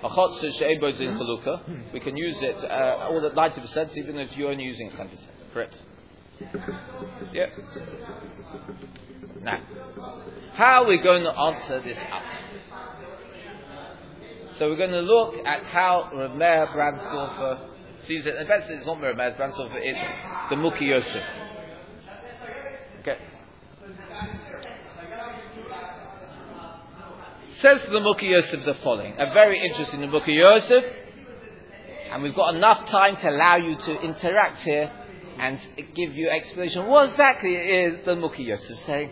We can use it uh, all at ninety percent, even if you're only using ten percent. Correct? Yeah. Now, how are we going to answer this up? So we're going to look at how Rav Meir Brandstorfer sees it. In fact, it's not Rav Meir Brandstorfer, it's the Muki Yosef. Okay. Says the Muki Yosef the following. A very interesting Muki Yosef. And we've got enough time to allow you to interact here and give you explanation. What exactly is the Muki Yosef saying?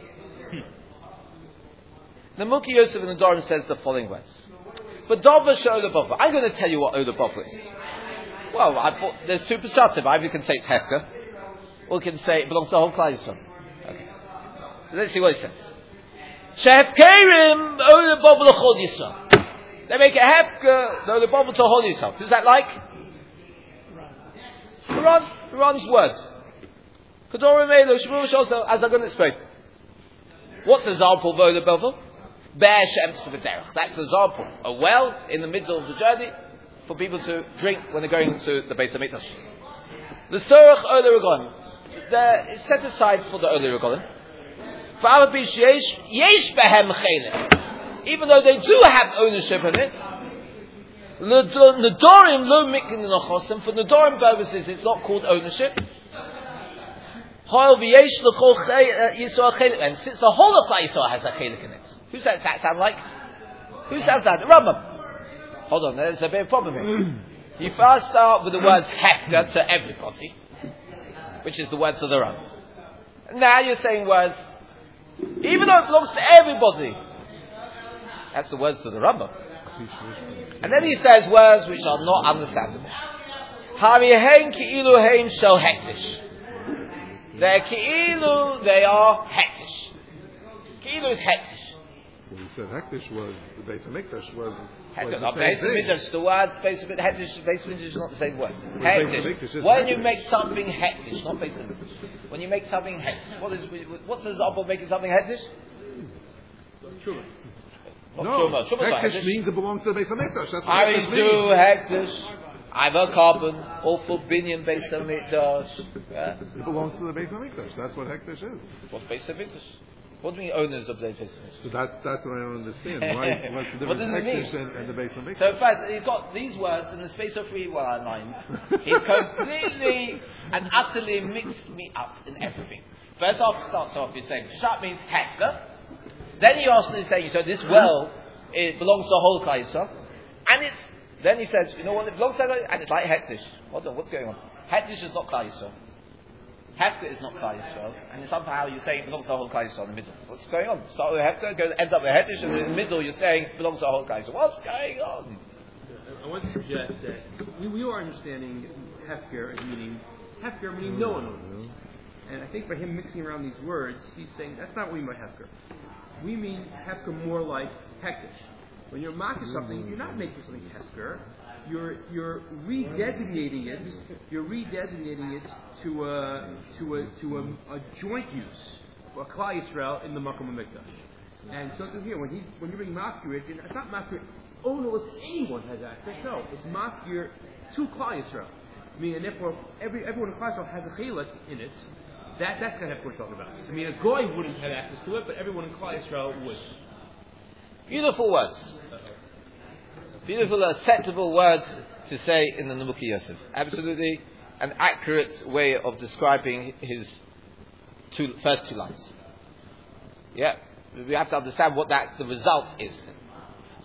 The Muki Yosef in the Dharma says the following words. For Dova Sholabova, I'm going to tell you what Olabova is. Well, I thought there's two perspectives. Either you can say it's Hefka, or you can say it belongs to the whole Klal Yisrael. Okay. So let's see what it says. Shehefkerim Olabova l'chol Yisrael. They make a Hefka, the Olabova to whole Yisrael. Who's that like? Quran, Quran's words. Kedorim Elo Shmuel Shosel, as I'm going to explain. What's the example of Olabova? Be'er She'emes v'derech. That's the example. A well in the middle of the journey for people to drink when they're going to the Beis HaMikdash. The Sorach Ole Regolim. It's set aside for the Ole Regolim. For Arabish Yesh, Yesh Behem Chelek. Even though they do have ownership in it, Nedorim Lo Mikin Nochosim. For Nedorim purposes, it's not called ownership. Hoil V'yesh L'chol Yisrael Chelek. And since the whole of Klal Yisrael has a Chelek in it. Who does that sound like? Who sounds that? The Rambam. Hold on, there's a bit of a problem here. You first start with the words hefker to everybody, which is the words of the Rambam. Now you're saying words, even though it belongs to everybody. That's the words of the Rambam. And then he says words which are not understandable. Harihen ki'ilu hein shel hektish. They're ki'ilu, they are hektish. Ki'ilu is hektish.
Well, he said Hektish was, the Beis HaMikdash was, was
Hektish,
the
Beis
same thing.
HaMikdash, the word Beis HaMikdash, Beis HaMikdash is not the same word.
Beis
Hektish.
HaMikdash is
When you
hektish.
make something hektish, not Beis HaMikdash. When you make something hektish, what is, what's the example of making something hektish?
True.
Not
No,
truma. Truma's not
Hektish
hektish.
means it belongs to the Beis HaMikdash. That's what
I
Hektish
do
means.
hektish. I've a carbon, or for binyan Beis HaMikdash. Yeah.
It belongs to the Beis HaMikdash. That's what Hektish is.
What's Beis HaMikdash? What do you mean owners of the Beis HaMikdash?
So that, that's what I don't understand. Why, what's the
What
difference
does it
between Hektish and, and the Beis HaMikdash?
So first, he's got these words in the space of three lines. He's completely and utterly mixed me up in everything. First off, starts off, he's saying, Shat means hektar. Then he asks, he's saying, so this well, it belongs to the whole Klal Yisrael. And it's, then he says, you know what, it belongs to the and it's like hektish. Hold on, what's going on? Hektish is not Klal Yisrael. Hefker is not Klal Yisrael, and somehow you're saying it belongs to the whole Klal Yisrael in the middle. What's going on? Start with Hefker, goes ends up with Hetish, and in the middle you're saying it belongs to the whole Klal Yisrael. What's going on?
I want to suggest that we, we are understanding Hefker as meaning Hefker meaning no one owns. And I think by him mixing around these words, he's saying that's not what we mean by Hefker. We mean Hefker more like Hektish. When you're mocking something, you're not making something Hefker. You're you're redesignating it. You're redesignating it to a to a to a, a joint use, a Klal Yisrael in the Makom HaMikdash. And so here, when he when you bring makir, it's not makir. Oh no, it's anyone has access. No, it's makir to Klal Yisrael. I mean, and therefore, every everyone in Klal Yisrael has a chilek in it. That that's kind of what we're talking about. I mean, a goy wouldn't have access to it, but everyone in Klal Yisrael would.
Beautiful words. Beautiful, acceptable words to say in the Nebuchadnezzar Yosef. Absolutely an accurate way of describing his two, first two lines. Yeah, we have to understand what that the result is.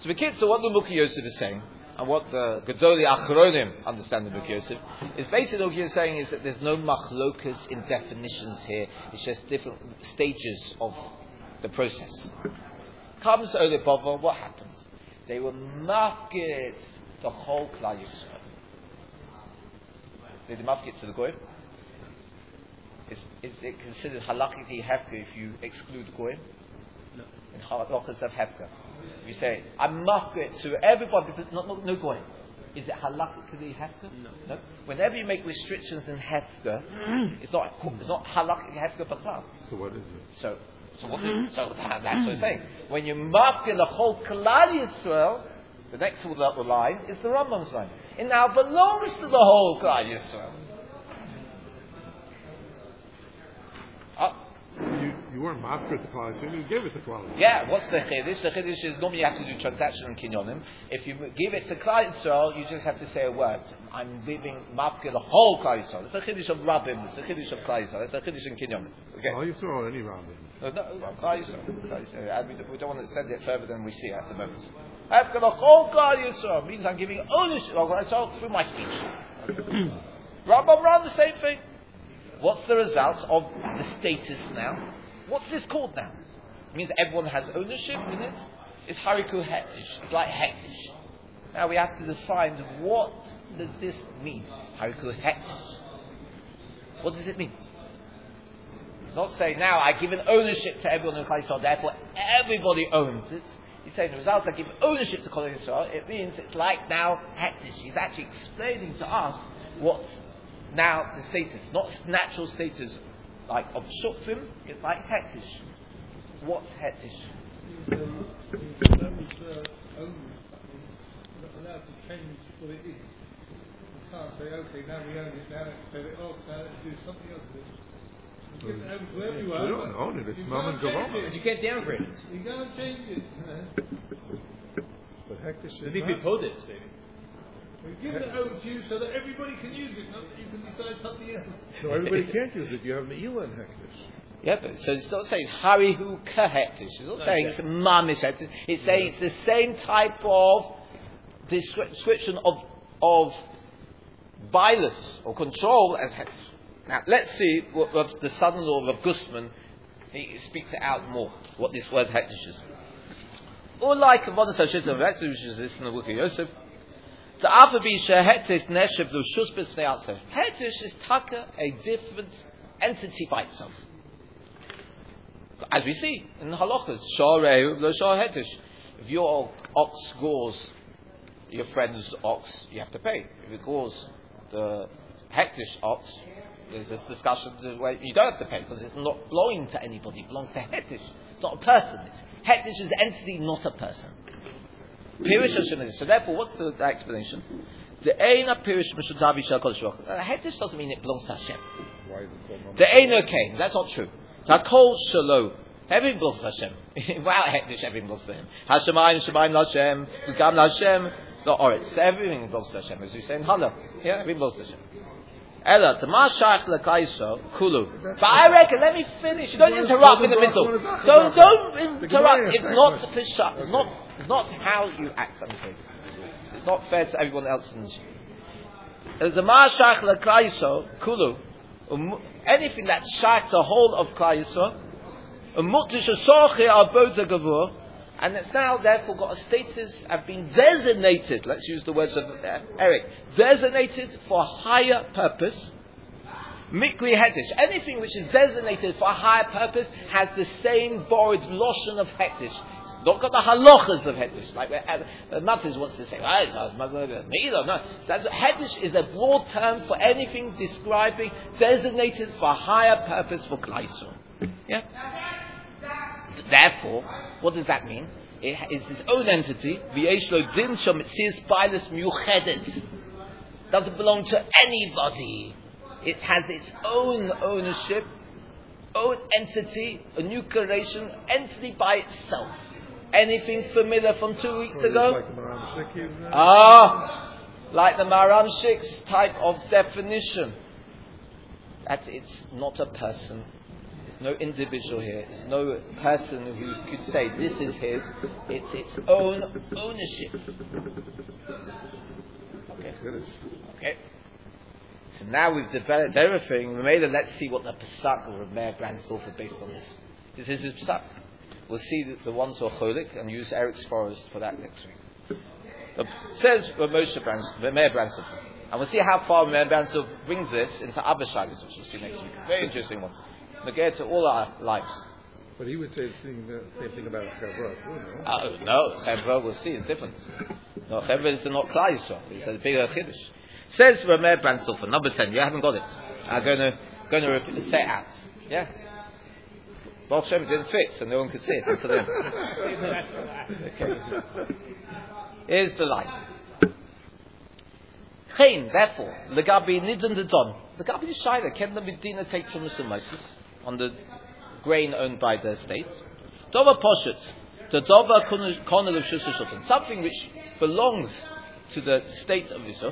So, so what the Mukhi Yosef is saying, and what the Gedoli Achronim understand the Mukhi Yosef, is basically what he's saying is that there's no machlokas in definitions here. It's just different stages of the process. Comes Ole Bava, what happens? They will market the whole Klal Yisrael. They market to the Goyim. Is, is it considered halachically hefker if you exclude Goyim?
No.
In halachas of hefker. If you say, I'm market to everybody, but not, not, no Goyim. Is it halachically hefker?
No.
No. Whenever you make restrictions in hefker, it's not it's not halachically hefker b'klal.
So what is it?
So, so what is, so that, that's what I'm saying. When you mark in the whole Klal Yisrael, the next line is the Rambam's line. It now belongs to the whole Klal Yisrael. Oh.
You, you weren't mafkir to Klal Yisrael, you gave it to Klal Yisrael.
Yeah, what's the chiddush? The chiddush is normally you have to do transaction and kinyonim. If you give it to Klal Yisrael, you just have to say a word. I'm giving mafkir the whole Klal Yisrael. It's a chiddush of Rabbim. It's a chiddush of Klal Yisrael. It's a chiddush in kinyonim. Okay.
Klal Yisrael or any Rabbim?
No, no, Klal Yisrael. Klal Yisrael. We, we don't want to extend it further than we see at the moment. I've got a whole Klal Yisrael means I'm giving ownership of Klal Yisrael through my speech. Rambam ran the same thing. What's the result of the status now? What's this called now? It means everyone has ownership in it. It's hariku hektish. It's like hektish. Now we have to define what does this mean? Hariku hektish. What does it mean? It's not saying now I give an ownership to everyone in Klal Yisrael, therefore everybody owns it. He's saying the result I give ownership to Klal Yisrael, it means it's like now hektish. He's actually explaining to us what now the status, not natural status like of shukrim, it's like hektish. What's hektish?
So, those uh, owners are not allowed to change what it is. You can't say, okay, now we own it, now let's sell it off, now let's do something else with it. You give it over to everyone.
You don't own it, it's
you
Mom and
can't change
Gavama.
it.
You can't downgrade it.
You can't change it.
But hektish is
The big
not.
podits, maybe.
We give it over to you so that everybody can use it, not that you can decide something else.
No, everybody can't use it. You have Me'ilah and hektish.
Yeah, but so it's not saying harihu kahektish. It's not saying it's mamish hektish. It's saying it's the same type of description of of bias or control as hektish. Now let's see what, what the son-in-law of Gustman he speaks it out more. What this word hektish is. Or like one such as which is this in the book of Yosef. The Afabi Hektish Neshev Lushus B'Snei Hektish is taka a different entity by itself. As we see in the halachas, Shorei Lo Shor Hektish. If your ox gores your friend's ox, you have to pay. If it gores the Hektish ox, there's this discussion where you don't have to pay because it's not belonging to anybody. It belongs to Hektish. It's not a person. It's, Hektish is the entity, not a person. So therefore, what's the, the explanation? The Eina Pirish Mishutavi Shal Kodesh Baruch Hu. Hektish doesn't mean it belongs to Hashem.
Why is it called
The Eina came. That's not true. Takol Shalom. Everything belongs to Hashem. Without Hektish, everything belongs to Him. Hashemayim, Shemayim Lashem, Gam Lashem. No, Oretz. So everything belongs to Hashem. As we say in Hala. Yeah, everything belongs to Hashem. Ella, Tamar Shach L'Kaiso, Kulu. But I reckon, let me finish. You don't interrupt in the middle. Don't, don't interrupt. It's not Pesha. It's not, it's not how you act sometimes. It's not fair to everyone else in the Tamar Shach L'Kaiso, Kulu. Anything that shach the whole of Klal Yisrael, and it's now therefore got a status, have been designated, let's use the words of uh, Eric, designated for a higher purpose. Mikri Hektish, anything which is designated for a higher purpose has the same borrowed lotion of Hektish. It's not got the halachas of Hektish, like uh, Matis wants to say, oh, no. That's, Hektish is a broad term for anything describing, designated for a higher purpose for Klal Yisrael. Yeah? Therefore, what does that mean? It is its own entity. Doesn't belong to anybody. It has its own ownership, own entity, a new creation, entity by itself. Anything familiar from two weeks
Well,
ago?
like the Maram Shik, uh,
Ah, like the Maram Shik's type of definition. That it's not a person. There's no individual here. There's no person who could say this is his. It's its own ownership. Okay. Okay. So now we've developed everything. We made it. Let's see what the Pesach of Meir Brandsdorfer based on this. This is his Pesach. We'll see the, the ones who are cholik and use Eric's Forest for that next week. It says Moshe Brandsdorfer, Meir Brandsdorfer. And we'll see how far Meir Brandsdorfer brings this into other shagas, which we'll see next week. Very interesting ones. We'll to all our lives.
But he would say the same, the same thing about Chevra.
Uh, no, Chevra, we'll see, is different. No, Chevra is not Klal Yisrael. It's a bigger Chiddush. Says Meir Brandsdorfer, number ten. You haven't got it. I'm going to going to repeat, say it out. Yeah. Baruch Hashem, it didn't fit, so no one could see it. That's for them. Okay. Here's the line. Chain, therefore, legabi nidon dedon. Legabi the shayla, can the medina take from the Moses on the grain owned by the state? Dova poshet, the dova konel of shusha. Something which belongs to the state of Israel.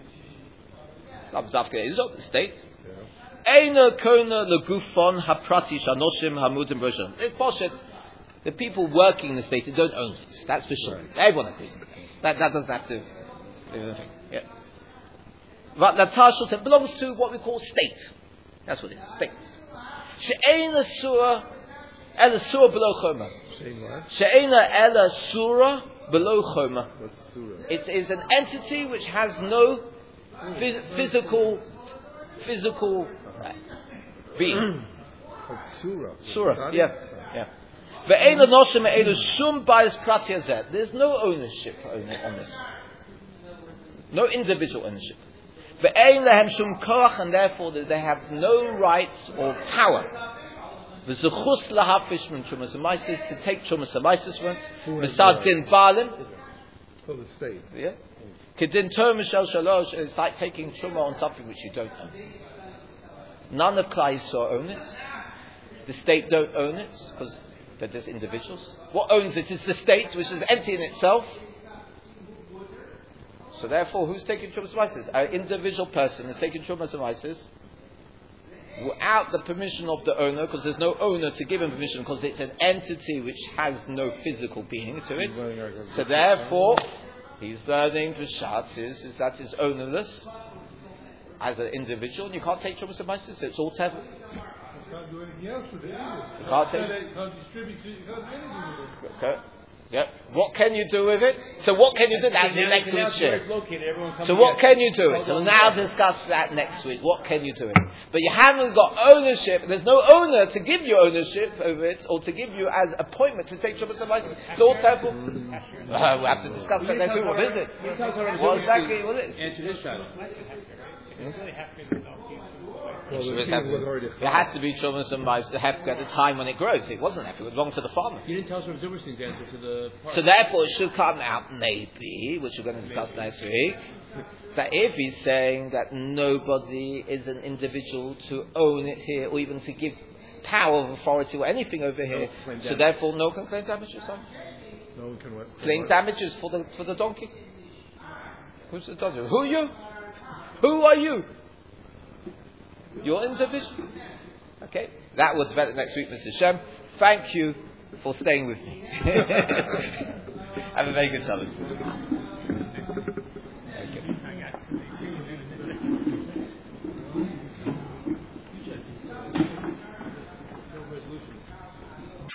Israel, the state. Eina kona legufon haprati shanoshim hamudim broshan. It's poshet. The people working in the state, they don't own it. That's for sure. Everyone agrees. That that doesn't have to do anything. Yeah. But the Tashut belongs to what we call state. That's what it is. State. She'ena surah ela surah below choma. She'ena ela surah below choma.
What's surah?
It is an entity which has no phys- physical physical uh, being.
Surah.
Surah. Yeah. Yeah. Ve'ena noshim elu shum bayis prati hazeh. There's no ownership on this. No individual ownership. And therefore they have no right or power to take Chumas Hamaisis from it. Misad din Balim.
For the state.
Yeah. Kedin Ter Mishal Shalosh is like taking Chuma on something which you don't own. None of Klal Yisrael own it. The state don't own it because they're just individuals. What owns it is the state, which is empty in itself. So therefore, who's taking Trumas Hamaisis? An individual person is taking Trumas Hamaisis without the permission of the owner, because there's no owner to give him permission, because it's an entity which has no physical being to it. So therefore, he's learning for Shatz is, is that it's ownerless as an individual, and you can't take Trumas Hamaisis. It's all tevel.
You can't do anything else with it.
You can't take it.
You can't distribute it. You can't do anything with it.
Okay. Yep. What can you do with it? So what can you do? That's the next week's share. So what can you do with it? So we'll now discuss that next week. What can you do with it? But you haven't got ownership. There's no owner to give you ownership over it, or to give you as appointment to take Trumas Hamaisis. It's all temple. Uh, we'll have to discuss that next week. What is it? What exactly? What is it?
Answer this time.
Well,
It
the
has to be Trumas Hamaisis at the time when it grows. It wasn't that. It belonged to the farmer.
You didn't tell us Rav Zilberstein's answer to the part.
So therefore, it should come out maybe, which we're going to discuss maybe. next week. That if he's saying that nobody is an individual to own it here, or even to give power of authority or anything over here,
no,
so therefore, no one can claim damages. Son?
No one can what?
Claim damages for the for the donkey. Who's the donkey? Who are you? Who are you? Your individual. Okay, that will develop next week, Mister Shem. Thank you for staying with me. Have a very good Shabbos.